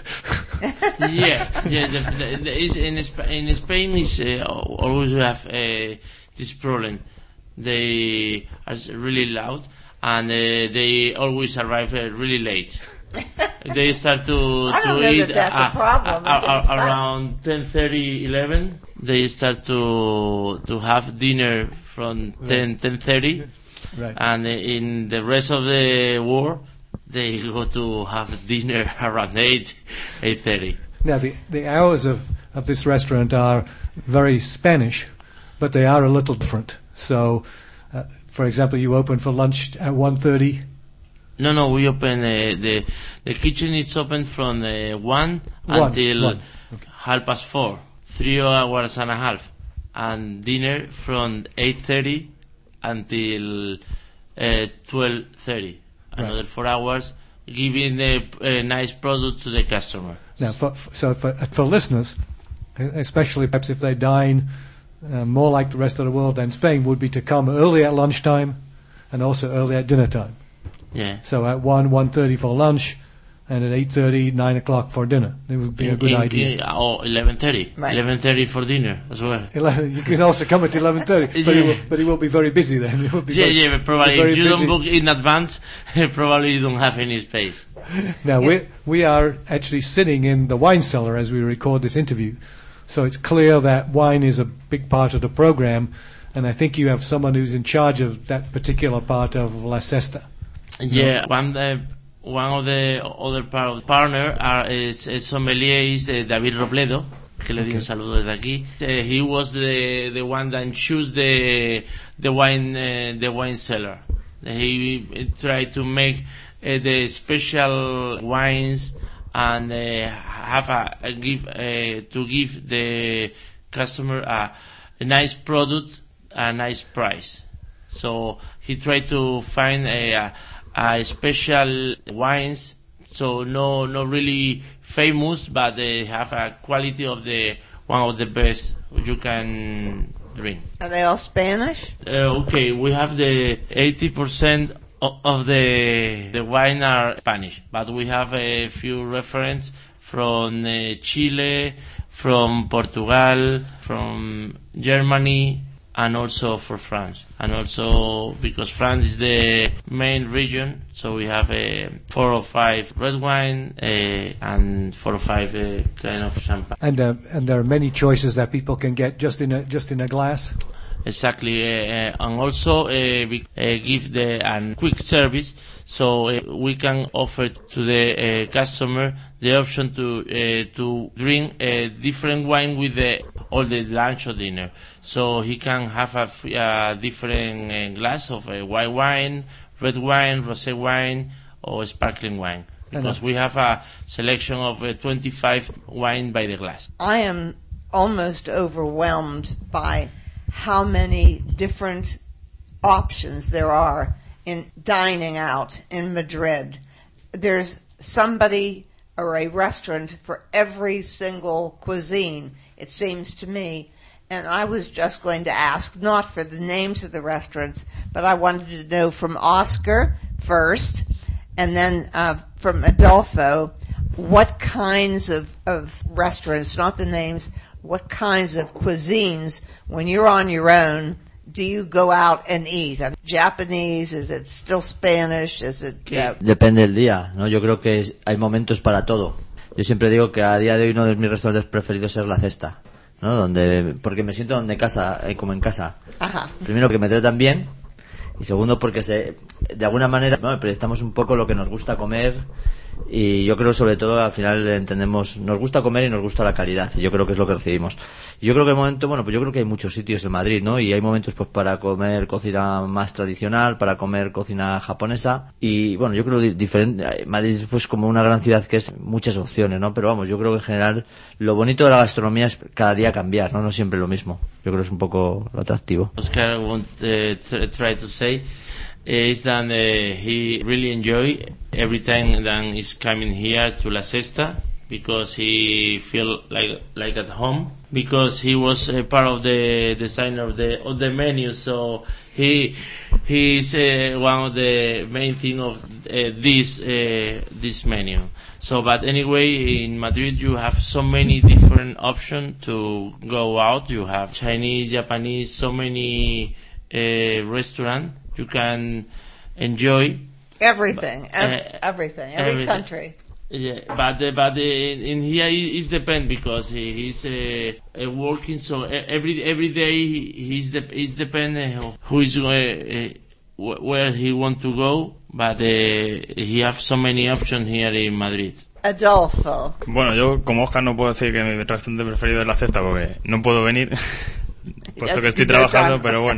yeah, yeah. The, the, the, is in Spain, in Spain is uh, always have uh, this problem. They are really loud and uh, they always arrive uh, really late. They start to I don't to know eat that that's uh, a problem. uh, uh, around ten thirty, eleven. They start to to have dinner from ten, ten thirty. Right. And in the rest of the war, they go to have dinner around eight, eight thirty. Now the the hours of, of this restaurant are very Spanish, but they are a little different. So, uh, for example, you open for lunch at one thirty. No, no, we open uh, the the kitchen is open from uh, one, one until one. Okay. half past four, three hours and a half, and dinner from eight thirty until uh, twelve thirty. Another right. four hours, giving a, a nice product to the customer. Now, for, for, so for, for listeners, especially perhaps if they dine uh, more like the rest of the world than Spain, would be to come early at lunchtime and also early at dinner time. Yeah. So at one, one thirty for lunch, and at eight thirty, nine o'clock for dinner. It would be in, a good in, idea. In, oh, eleven thirty. Right. eleven thirty for dinner as well. eleven, you can also come at eleven thirty, but, yeah. he will, but he will be very busy then. He will be yeah, very, yeah, but probably if you busy. don't book in advance, probably you don't have any space. Now, we we are actually sitting in the wine cellar as we record this interview, so it's clear that wine is a big part of the program, and I think you have someone who's in charge of that particular part of La Cesta. Yeah, no? one uh, one of the other part of the partner are, is, is sommelier is uh, David Robledo, que le di un saludo desde aquí. Uh, he was the the one that chose the the wine uh, the wine cellar. He uh, tried to make uh, the special wines and uh, have a, a give uh, to give the customer a, a nice product, a nice price. So he tried to find a, a Uh, special wines, so no, not really famous, but they have a quality of the one of the best you can drink. Are they all Spanish? Uh, okay, we have the eighty percent of, of the the wine are Spanish, but we have a few references from uh, Chile, from Portugal, from Germany, and also for France. And also because France is the main region, so we have a four or five red wine uh, and four or five uh, kind of champagne. And uh, and there are many choices that people can get just in a just in a glass. Exactly, uh, and also uh, we uh, give the a quick service, so uh, we can offer to the uh, customer the option to uh, to drink a different wine with the all the lunch or dinner. So he can have a, a different uh, glass of uh, white wine, red wine, rosé wine, or sparkling wine. Because we have a selection of uh, twenty-five wine by the glass. I am almost overwhelmed by how many different options there are in dining out in Madrid. There's somebody or a restaurant for every single cuisine, it seems to me. And I was just going to ask, not for the names of the restaurants, but I wanted to know from Oscar first, and then uh, from Adolfo, what kinds of, of restaurants, not the names, what kinds of cuisines, when you're on your own, do you go out and eat? I mean, Japanese, is it still Spanish? Is it, uh... Depende del día, ¿no? Yo creo que es, hay momentos para todo. Yo siempre digo que a día de hoy uno de mis restaurantes preferidos es La Cesta, ¿no? Donde, porque me siento donde casa, eh, como en casa. Ajá. Primero que me tratan bien, y segundo porque se, de alguna manera, ¿no? Proyectamos un poco lo que nos gusta comer, y yo creo sobre todo al final entendemos, nos gusta comer y nos gusta la calidad, y yo creo que es lo que recibimos. Y yo creo que el momento, bueno, pues yo creo que hay muchos sitios en Madrid, ¿no? Y hay momentos pues para comer cocina más tradicional, para comer cocina japonesa, y bueno, yo creo que diferente, Madrid es pues como una gran ciudad que es muchas opciones, ¿no? Pero vamos, yo creo que en general lo bonito de la gastronomía es cada día cambiar, ¿no? No siempre lo mismo. Yo creo que es un poco lo atractivo. Oscar want uh, to try to say is that uh, he really enjoy every time that he's coming here to La Cesta, because he feel like like at home, because he was a part of the design of the of the menu, so he he's uh, one of the main thing of uh, this uh, this menu. So, but anyway, in Madrid you have so many different options to go out. You have Chinese, Japanese, so many uh, restaurants you can enjoy. Everything, But, ev- uh, everything, every everything. country. Yeah, but uh, but uh, in here it depends, because he, he's uh, uh, working, so every every day he, he's de- he's depend uh, who is uh, uh, where he want to go, but uh, he have so many options here in Madrid. Adolfo. Bueno, yo como Oscar no puedo decir que mi restaurante preferido es La Cesta porque no puedo venir, puesto que estoy trabajando, pero bueno.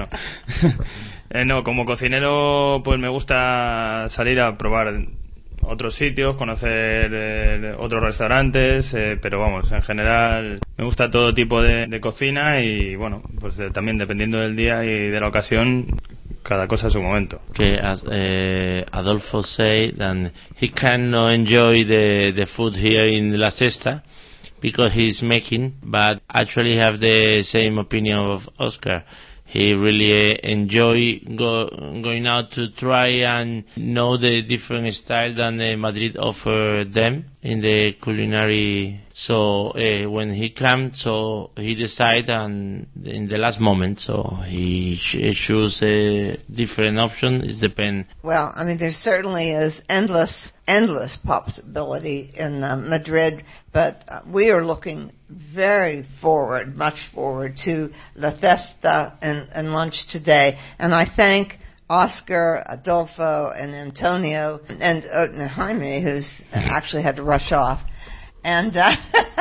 eh, no, como cocinero pues me gusta salir a probar otros sitios, conocer eh, otros restaurantes, eh, pero vamos, en general me gusta todo tipo de, de cocina y bueno, pues eh, también dependiendo del día y de la ocasión, cada cosa a su momento. Okay, as uh, Adolfo say, that he cannot enjoy the the food here in La Cesta because he's making, but actually have the same opinion of Oscar. He really uh, enjoy go, going out to try and know the different style that uh, Madrid offer them in the culinary. So uh, when he comes, so he decide and in the last moment, so he ch- choose a different option. It depends. Well, I mean, there certainly is endless, endless possibility in uh, Madrid, but uh, we are looking very forward, much forward to La Cesta and, and lunch today. And I thank Oscar, Adolfo, and Antonio, and, uh, and Jaime, who's actually had to rush off. And, uh,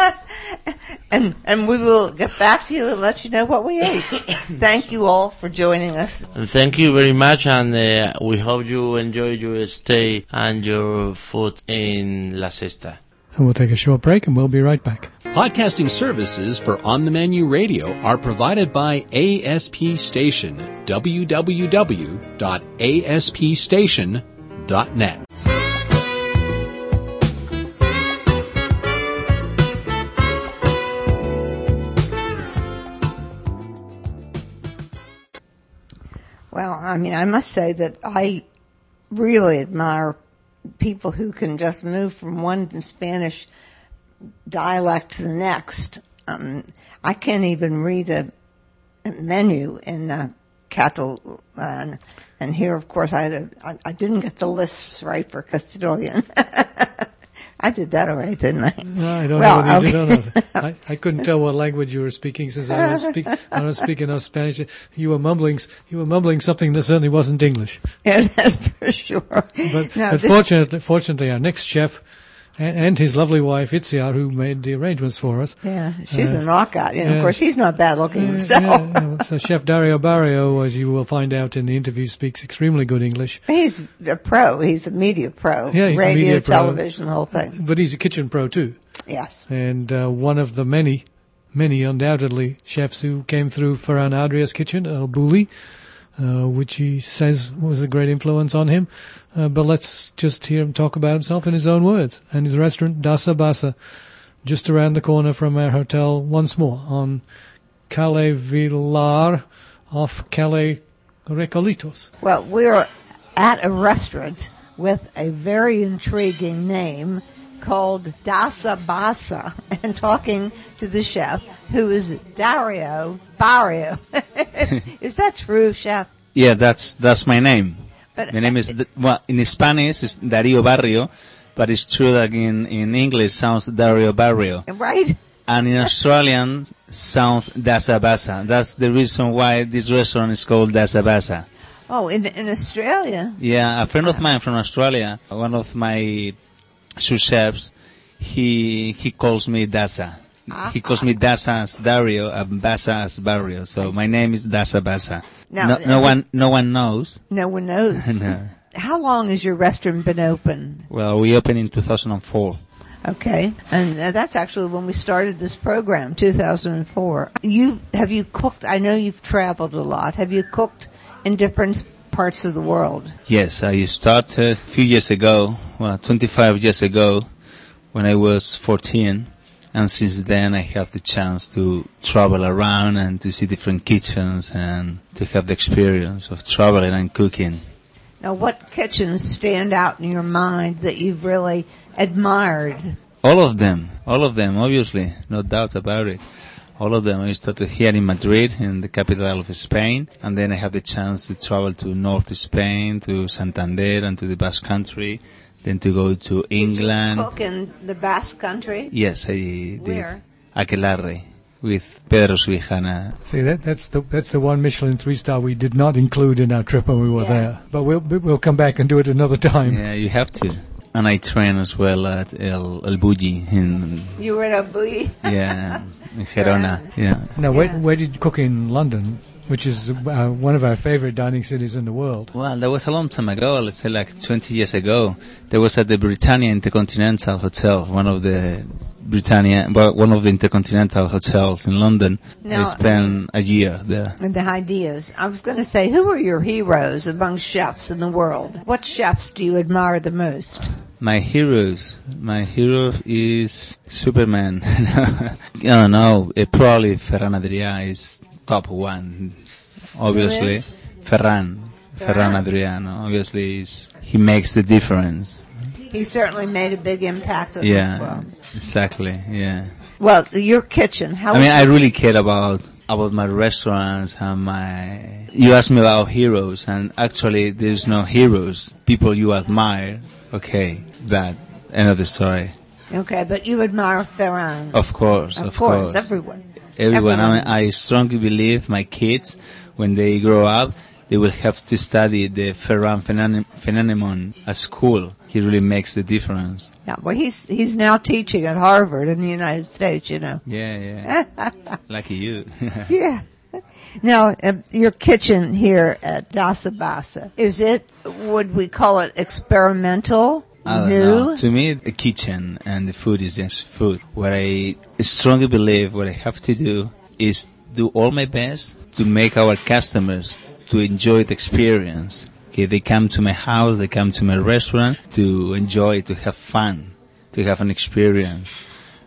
and, and we will get back to you and let you know what we ate. Thank you all for joining us. Thank you very much, and uh, we hope you enjoy your stay and your food in La Cesta. And we'll take a short break and we'll be right back. Podcasting services for On the Menu Radio are provided by A S P Station, w w w dot a s p station dot net. Well, I mean, I must say that I really admire people who can just move from one Spanish dialect to the next. Um, I can't even read a, a menu in uh, Catalan. And here, of course, I, had a, I, I didn't get the lists right for Castilian. I did that all right, didn't I? No, I don't well, know whether you okay. did or not. I, I couldn't tell what language you were speaking since I was, speak, I was speaking of Spanish. You were mumbling, you were mumbling something that certainly wasn't English. Yeah, that's for sure. But, no, but this... fortunately, fortunately, our next chef and, and his lovely wife Itziar, who made the arrangements for us. Yeah, she's Uh, a knockout. You know, yeah. Of course, he's not bad looking Yeah, himself. yeah, yeah. So Chef Dario Barrio, as you will find out in the interview, speaks extremely good English. He's a pro. He's a media pro. Yeah, he's a Radio, media pro. television, the whole thing. But he's a kitchen pro too. Yes. And uh, one of the many, many undoubtedly chefs who came through Ferran Adria's kitchen, El Bulli, uh, which he says was a great influence on him. Uh, but let's just hear him talk about himself in his own words. And his restaurant, Dasa Basa, just around the corner from our hotel once more on Calle Villar off Calle Recolitos. Well, we're at a restaurant with a very intriguing name called Dasa Basa, and talking to the chef, who is Dario Barrio. Is that true, chef? Yeah, that's that's my name. But the name is, well, in Spanish it's Dario Barrio, but it's true that in, in English sounds Dario Barrio. Right. And in Australian sounds Dasa Basa. That's the reason why this restaurant is called Dasa Basa. Oh, in in Australia? Yeah, a friend of mine from Australia, one of my sous chefs, he he calls me Dasa. Ah. He calls me Dasa as Dario and Basa as Barrio. So my name is Dasa Basa. Now, no, no one no one knows. No one knows. No. How long has your restaurant been open? Well, we opened in two thousand four. Okay, and uh, that's actually when we started this program, two thousand four. You have you cooked? I know you've traveled a lot. Have you cooked in different parts of the world? Yes, I started a few years ago, well, twenty-five years ago, when I was fourteen. And since then I have the chance to travel around and to see different kitchens and to have the experience of traveling and cooking. Now, what kitchens stand out in your mind that you've really admired? All of them, all of them, obviously, no doubt about it. All of them. I started here in Madrid, in the capital of Spain, and then I have the chance to travel to North Spain, to Santander and to the Basque Country, then to go to England. Did you cook in the Basque Country? Yes, I did. Where? Aquelarre, with Pedro Subijana. See, that, that's the that's the one Michelin three-star we did not include in our trip when we were Yeah. there. But we'll we'll come back and do it another time. Yeah, you have to. And I train as well at El, El Bulli in, You were at Abuy? yeah, in Gerona. Yeah. Now, where, Yeah. where did you cook in London, which is uh, one of our favorite dining cities in the world? Well, that was a long time ago, let's say like twenty years ago. There was at the Britannia Intercontinental Hotel, one of the Britannia, well, one of the Intercontinental hotels in London. Now- I spent a year there. And the ideas. I was going to say, who are your heroes among chefs in the world? What chefs do you admire the most? My heroes, my hero is Superman. I don't know, uh, probably Ferran Adrià is top one, obviously. is? Ferran, Ferran Ferran? Adrià, obviously, is, he makes the difference. He certainly made a big impact on Yeah, this world. exactly, yeah. Well, your kitchen. How I mean, I really care about about my restaurants and my... You asked me about heroes, and actually there's no heroes. People you admire, okay, that, end of the story. Okay, but you admire Ferran. Of course, of, Of course, everyone. Everyone. I, mean, Everyone. I strongly believe my kids, when they grow up, they will have to study the Ferran phenom- phenomenon at school. He really makes the difference. Yeah, well, he's he's now teaching at Harvard in the United States, you know. Yeah, yeah. Lucky you. Yeah. Now, uh, your kitchen here at Dasa Basa, is it, would we call it experimental, I don't new? know. To me, the kitchen and the food is just food. What I strongly believe, what I have to do is do all my best to make our customers to enjoy the experience. Okay, they come to my house, they come to my restaurant to enjoy, to have fun, to have an experience.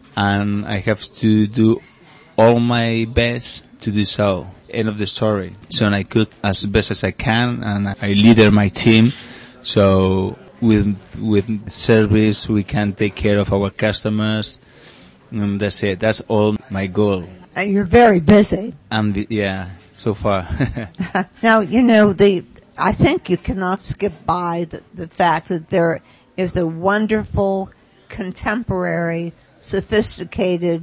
And I have to do all my best to do so. End of the story. So I cook as best as I can, and I leader my team. So with with service, we can take care of our customers. And that's it. That's all my goal. And you're very busy. And the, yeah, so far. Now, you know, the I think you cannot skip by the, the fact that there is a wonderful, contemporary, sophisticated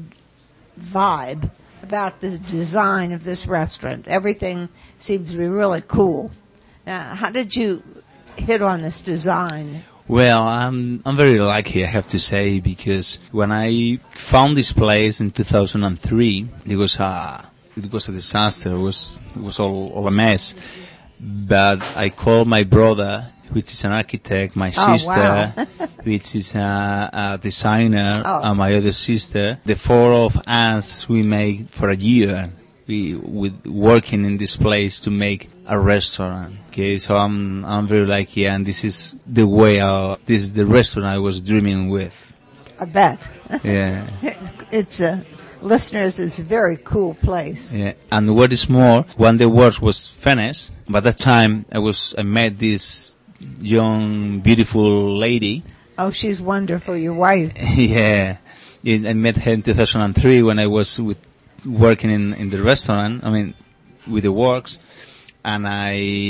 vibe about the design of this restaurant. Everything seems to be really cool. Now, how did you hit on this design? Well, I'm I'm very lucky, I have to say, because when I found this place in two thousand three, it was a it was a disaster. It was it was all, all a mess. But I called my brother, which is an architect, my Oh, sister, wow. which is a, a designer, Oh. and my other sister. The four of us, we made for a year. We with working in this place to make a restaurant. Okay, so I'm I'm very lucky, and this is the way I, this is the restaurant I was dreaming with. I bet. Yeah. It's a, listeners, it's a very cool place. Yeah, and what is more, when the work was finished, by that time I was I met this young, beautiful lady. Oh, she's wonderful, your wife. Yeah, I met her in two thousand three when I was with, working in, in the restaurant, I mean, with the works, and I,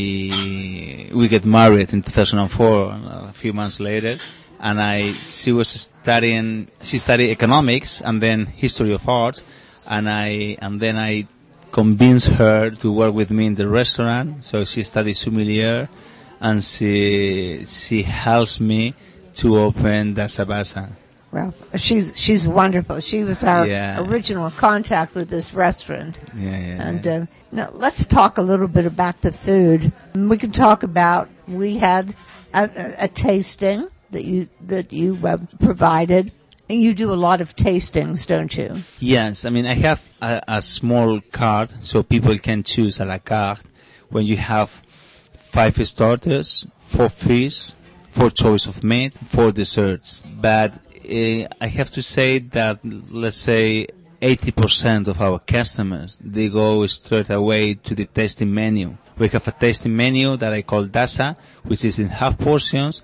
we get married in two thousand four, a few months later, and I, she was studying, she studied economics and then history of art, and I, and then I convinced her to work with me in the restaurant, so she studied sommelier, and she, she helps me to open Dasa Basa. Well, she's she's wonderful. She was our Yeah. original contact with this restaurant. Yeah, yeah. And uh, now let's talk a little bit about the food. We can talk about, we had a, a, a tasting that you that you uh, provided. And you do a lot of tastings, don't you? Yes, I mean, I have a, a small card so people can choose a la carte when you have five starters, four fish, four choice of meat, four desserts. But uh, I have to say that, let's say, eighty percent of our customers, they go straight away to the tasting menu. We have a tasting menu that I call Dasa, which is in half portions.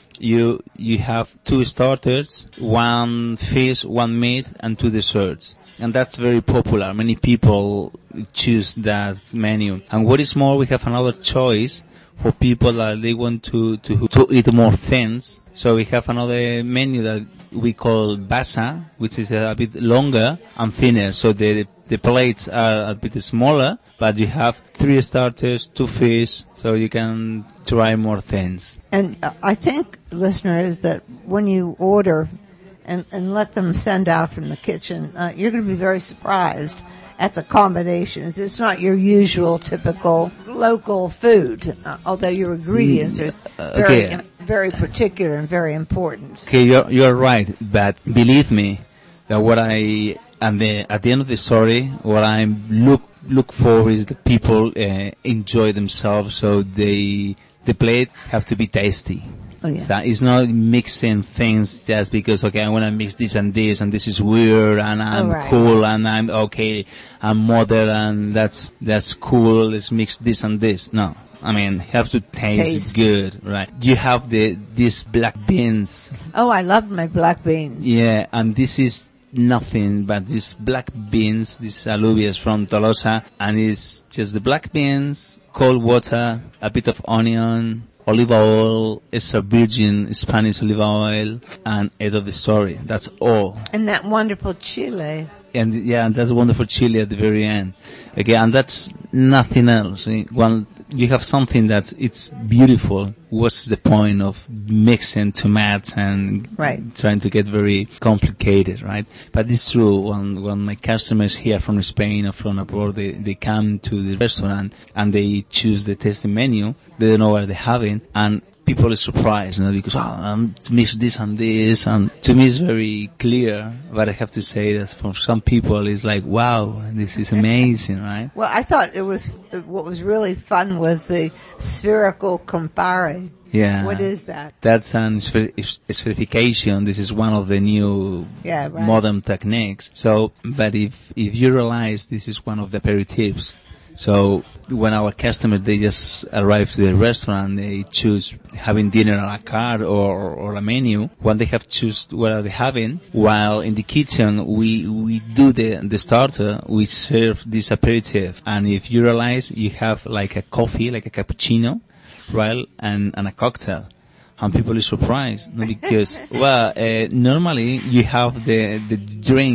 You you have two starters, one fish, one meat, and two desserts. And that's very popular. Many people choose that menu. And what is more, we have another choice for people that they want to, to, to eat more things. So we have another menu that we call Basa, which is a bit longer and thinner. So the, the plates are a bit smaller, but you have three starters, two fish, so you can try more things. And uh, I think, listeners, that when you order and, and let them send out from the kitchen, uh, you're going to be very surprised at the combinations. It's not your usual typical local food, uh, although your ingredients are very, Okay. very particular and very important. Okay, you're, you're right, but believe me, that what I, and the, at the end of the story, what I look, look for is that people uh, enjoy themselves, so they, the plate have to be tasty. Oh, yeah. So it's not mixing things just because, okay, I want to mix this and this, and this is weird, and I'm Oh, right. cool, and I'm, okay, I'm modern, and that's, that's cool, let's mix this and this. No. I mean, have to taste, Taste. good, right? You have the, these black beans. Oh, I love my black beans. Yeah, and this is nothing but these black beans, these alubias from Tolosa, and it's just the black beans, cold water, a bit of onion, olive oil, extra virgin Spanish olive oil, and end of the story. That's all. And that wonderful chile. And yeah, and that's wonderful chili at the very end. Okay, and that's nothing else. When you have something that it's beautiful, what's the point of mixing tomatoes and Right. trying to get very complicated, right? But it's true, when, when my customers here from Spain or from abroad, they, they come to the restaurant and they choose the tasting menu, they don't know what they're having, and people are surprised, you know, because, oh, I'm mix this and this, and to me it's very clear, but I have to say that for some people it's like, wow, this is amazing, right? Well, I thought it was, what was really fun was the spherical compare. Yeah. What is that? That's an spher- spherification. This is one of the new Yeah, right. modern techniques. So, but if, if you realize this is one of the aperitifs, so when our customers, they just arrive to the restaurant, they choose having dinner a la carte or, or a menu. When they have choose what are they having, while in the kitchen we, we do the, the starter, we serve this aperitif. And if you realize you have like a coffee, like a cappuccino, right, and, and a cocktail. And people are surprised, no? Because, well, uh, normally you have the, the drink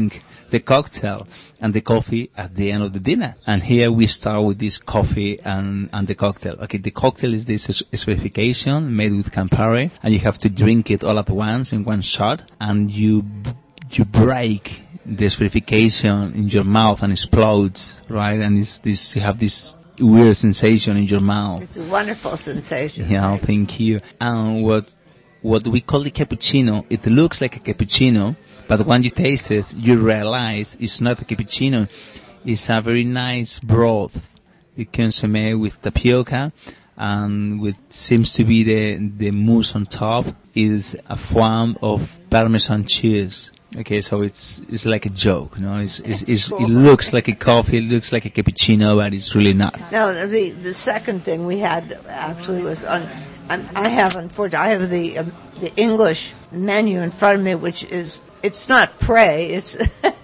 the cocktail and the coffee at the end of the dinner. And here we start with this coffee and, and the cocktail. Okay, the cocktail is this esterification made with Campari, and you have to drink it all at once in one shot, and you you break the esterification in your mouth and explodes, right? And it's this, you have this weird sensation in your mouth. It's a wonderful sensation. Yeah, right? Thank you. And what what we call the cappuccino, it looks like a cappuccino, but when you taste it, you realize it's not a cappuccino. It's a very nice broth. You consume with tapioca, and with seems to be the the mousse on top is a form of Parmesan cheese. Okay, so it's it's like a joke, you know. It's, it's, it's cool. It looks like a coffee, it looks like a cappuccino, but it's really not. No, the the second thing we had actually was on. on I have unfortunately I have the um, the English menu in front of me, which is it's not prey, it's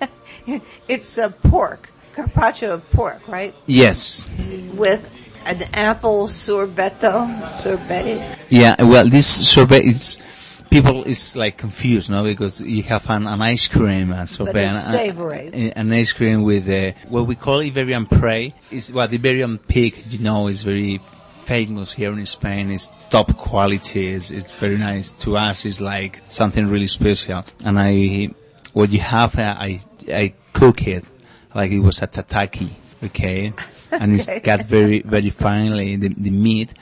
it's a pork, carpaccio of pork, right? Yes. With an apple sorbetto, sorbet. Yeah, well, this sorbet is. People is like confused, no, because you have an, an ice cream, uh, sorbet, but it's savory. An, an ice cream with uh, what we call Iberian prey. Is well, the Iberian pig, you know, is very famous here in Spain. It's top quality. It's, it's very nice. To us, it's like something really special. And I, what you have, uh, I I cook it like it was a tataki, okay, and it's cut very very finely the the meat.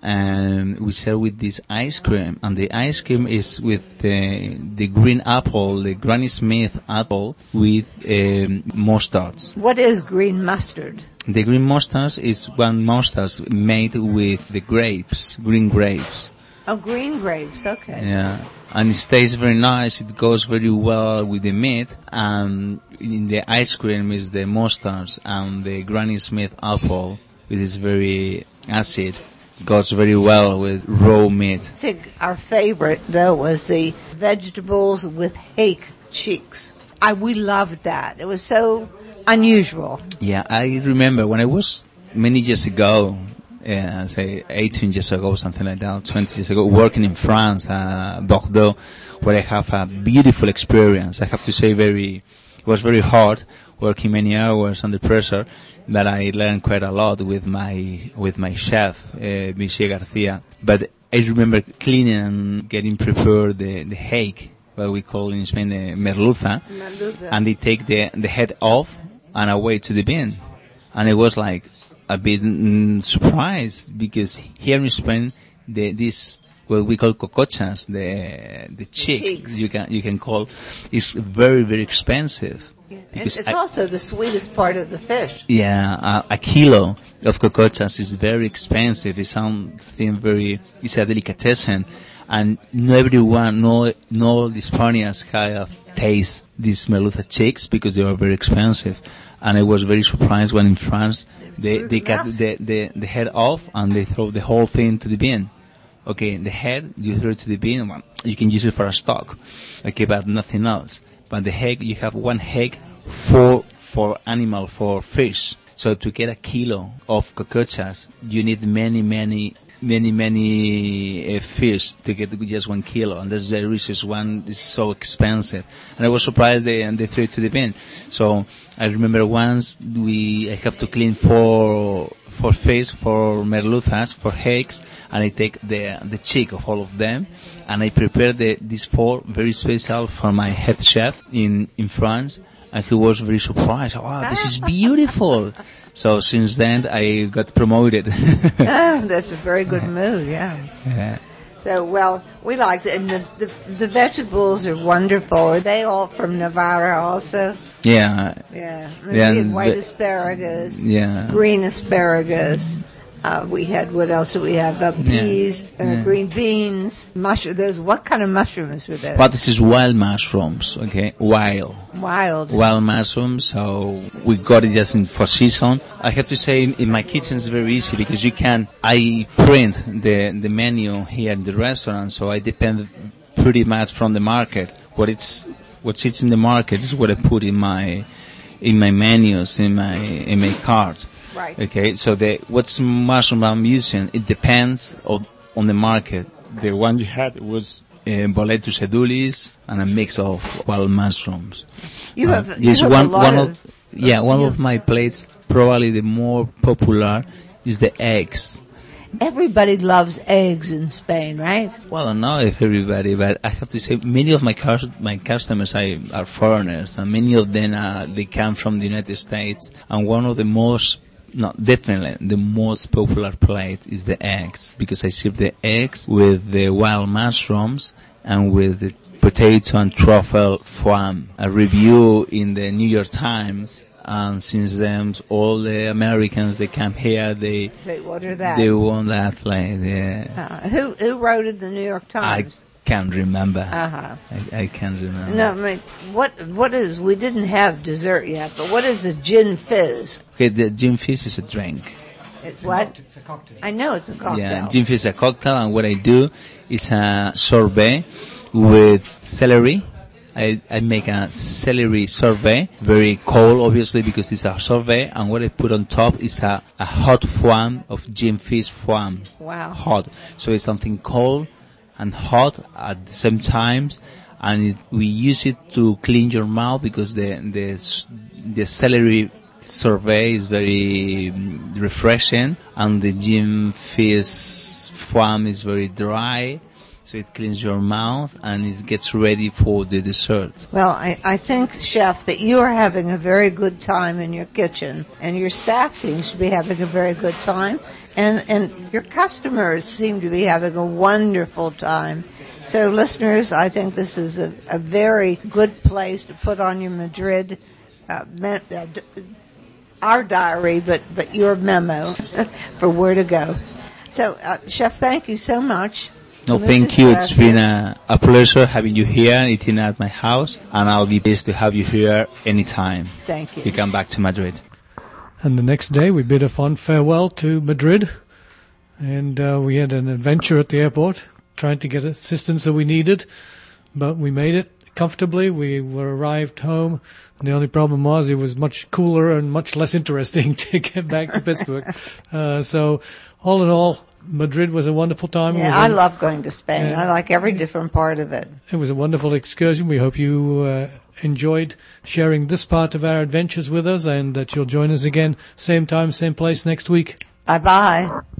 And we sell with this ice cream, and the ice cream is with uh, the green apple, the Granny Smith apple with um, mustards. What is green mustard? The green mustard is one mustard made with the grapes, green grapes. Oh, green grapes, okay. Yeah, and it tastes very nice. It goes very well with the meat, and in the ice cream is the mustards and the Granny Smith apple, which is very acid. Goes very well with raw meat. I think our favorite, though, was the vegetables with hake cheeks. I we loved that. It was so unusual. Yeah, I remember when I was many years ago, uh, say eighteen years ago, something like that, twenty years ago, working in France, uh, Bordeaux, where I have a beautiful experience. I have to say very, it was very hard, working many hours under pressure, but I learned quite a lot with my with my chef, uh, Monsieur Garcia. But I remember cleaning and getting prepared the the hake, what we call in Spain the merluza, Merluza. and they take the the head off and away to the bin, and it was like a bit mm, surprised because here in Spain the this what we call cocochas, the the cheek cheeks. you can you can call, is very very expensive. And Because it's I, also the sweetest part of the fish. yeah, uh, a kilo of cocochas is very expensive. It's something very, it's a delicatessen, and not everyone, no, no the Spaniards have taste these merluza chicks because they are very expensive. And I was very surprised when in France they they cut the, the the head off and they throw the whole thing to the bin. Okay, the head you throw it to the bin. Well, you can use it for a stock. Okay, but nothing else. But the egg, you have one egg for for animal, for fish. So to get a kilo of cocochas, you need many, many, many, many uh, fish to get just one kilo. And that's the reason one is so expensive. And I was surprised they, and they threw it to the bin. So I remember once we, I have to clean four, four fish, four merluzas, four eggs, and I take the, the cheek of all of them, and I prepare the, these four very special for my head chef in, in France, and he was very surprised. Wow, this is beautiful. So since then I got promoted. Oh, that's a very good move, yeah. Yeah. So, well, we liked it, and the, the, the vegetables are wonderful. Are they all from Navarra also? Yeah. Yeah. Yeah, We had and white the- asparagus, Yeah. green asparagus. Uh, we had, what else did we have? The peas, uh, Yeah. green beans, mushroom. Those, what kind of mushrooms were those? But this is wild mushrooms, okay? Wild. Wild. Wild mushrooms, so we got it just in for season. I have to say in, in my kitchen it's very easy because you can, I print the, the menu here in the restaurant, so I depend pretty much from the market. What it's, what sits in the market is what I put in my, in my menus, in my, in my cart. Right. Okay, so the, what's mushroom I'm using, it depends of, on the market. the one you had was uh, boletus edulis and a mix of wild mushrooms. You have, uh, you yes, have one, a lot one of, of, yeah, one of my plates, probably the more popular, is the eggs. Everybody loves eggs in Spain, right? Well, I don't know if everybody, but I have to say many of my cus- my customers I, are foreigners, and many of them are, they come from the United States. And one of the most, no, definitely the most popular plate is the eggs, because I serve the eggs with the wild mushrooms and with the potato and truffle foam. A review in the New York Times. And since then, all the Americans, they come here, they They order that. they want that plate, yeah. Uh, who who wrote it in the New York Times? I can't remember. Uh-huh. I, I can't remember. No, I mean, what what is? We didn't have dessert yet, but what is a gin fizz? Okay, the gin fizz is a drink. It's what? It's a cocktail. I know it's a cocktail. Yeah, gin fizz is a cocktail, and what I do is a sorbet with celery. I, I make a celery sorbet, very cold obviously because it's a sorbet, and what I put on top is a, a hot foam of gin fizz foam. Wow. Hot. So it's something cold and hot at the same time, and it, we use it to clean your mouth because the, the, the celery sorbet is very refreshing, and the gin fizz foam is very dry. So it cleans your mouth and it gets ready for the dessert. Well, I, I think, Chef, that you are having a very good time in your kitchen, and your staff seems to be having a very good time, and, and your customers seem to be having a wonderful time. So, listeners, I think this is a, a very good place to put on your Madrid, uh, me- uh, d- our diary, but, but your memo for where to go. So, uh, Chef, thank you so much. No, thank you. It's been a, a pleasure having you here, eating at my house, and I'll be pleased to have you here anytime. Thank you. You come back to Madrid. And the next day we bid a fond farewell to Madrid, and uh, we had an adventure at the airport, trying to get assistance that we needed, but we made it comfortably. We were arrived home, and the only problem was it was much cooler and much less interesting to get back to Pittsburgh. Uh, so all in all, Madrid was a wonderful time. Yeah, I love going to Spain. I like every different part of it. It was a wonderful excursion. We hope you uh, enjoyed sharing this part of our adventures with us, and that you'll join us again, same time, same place next week. Bye-bye.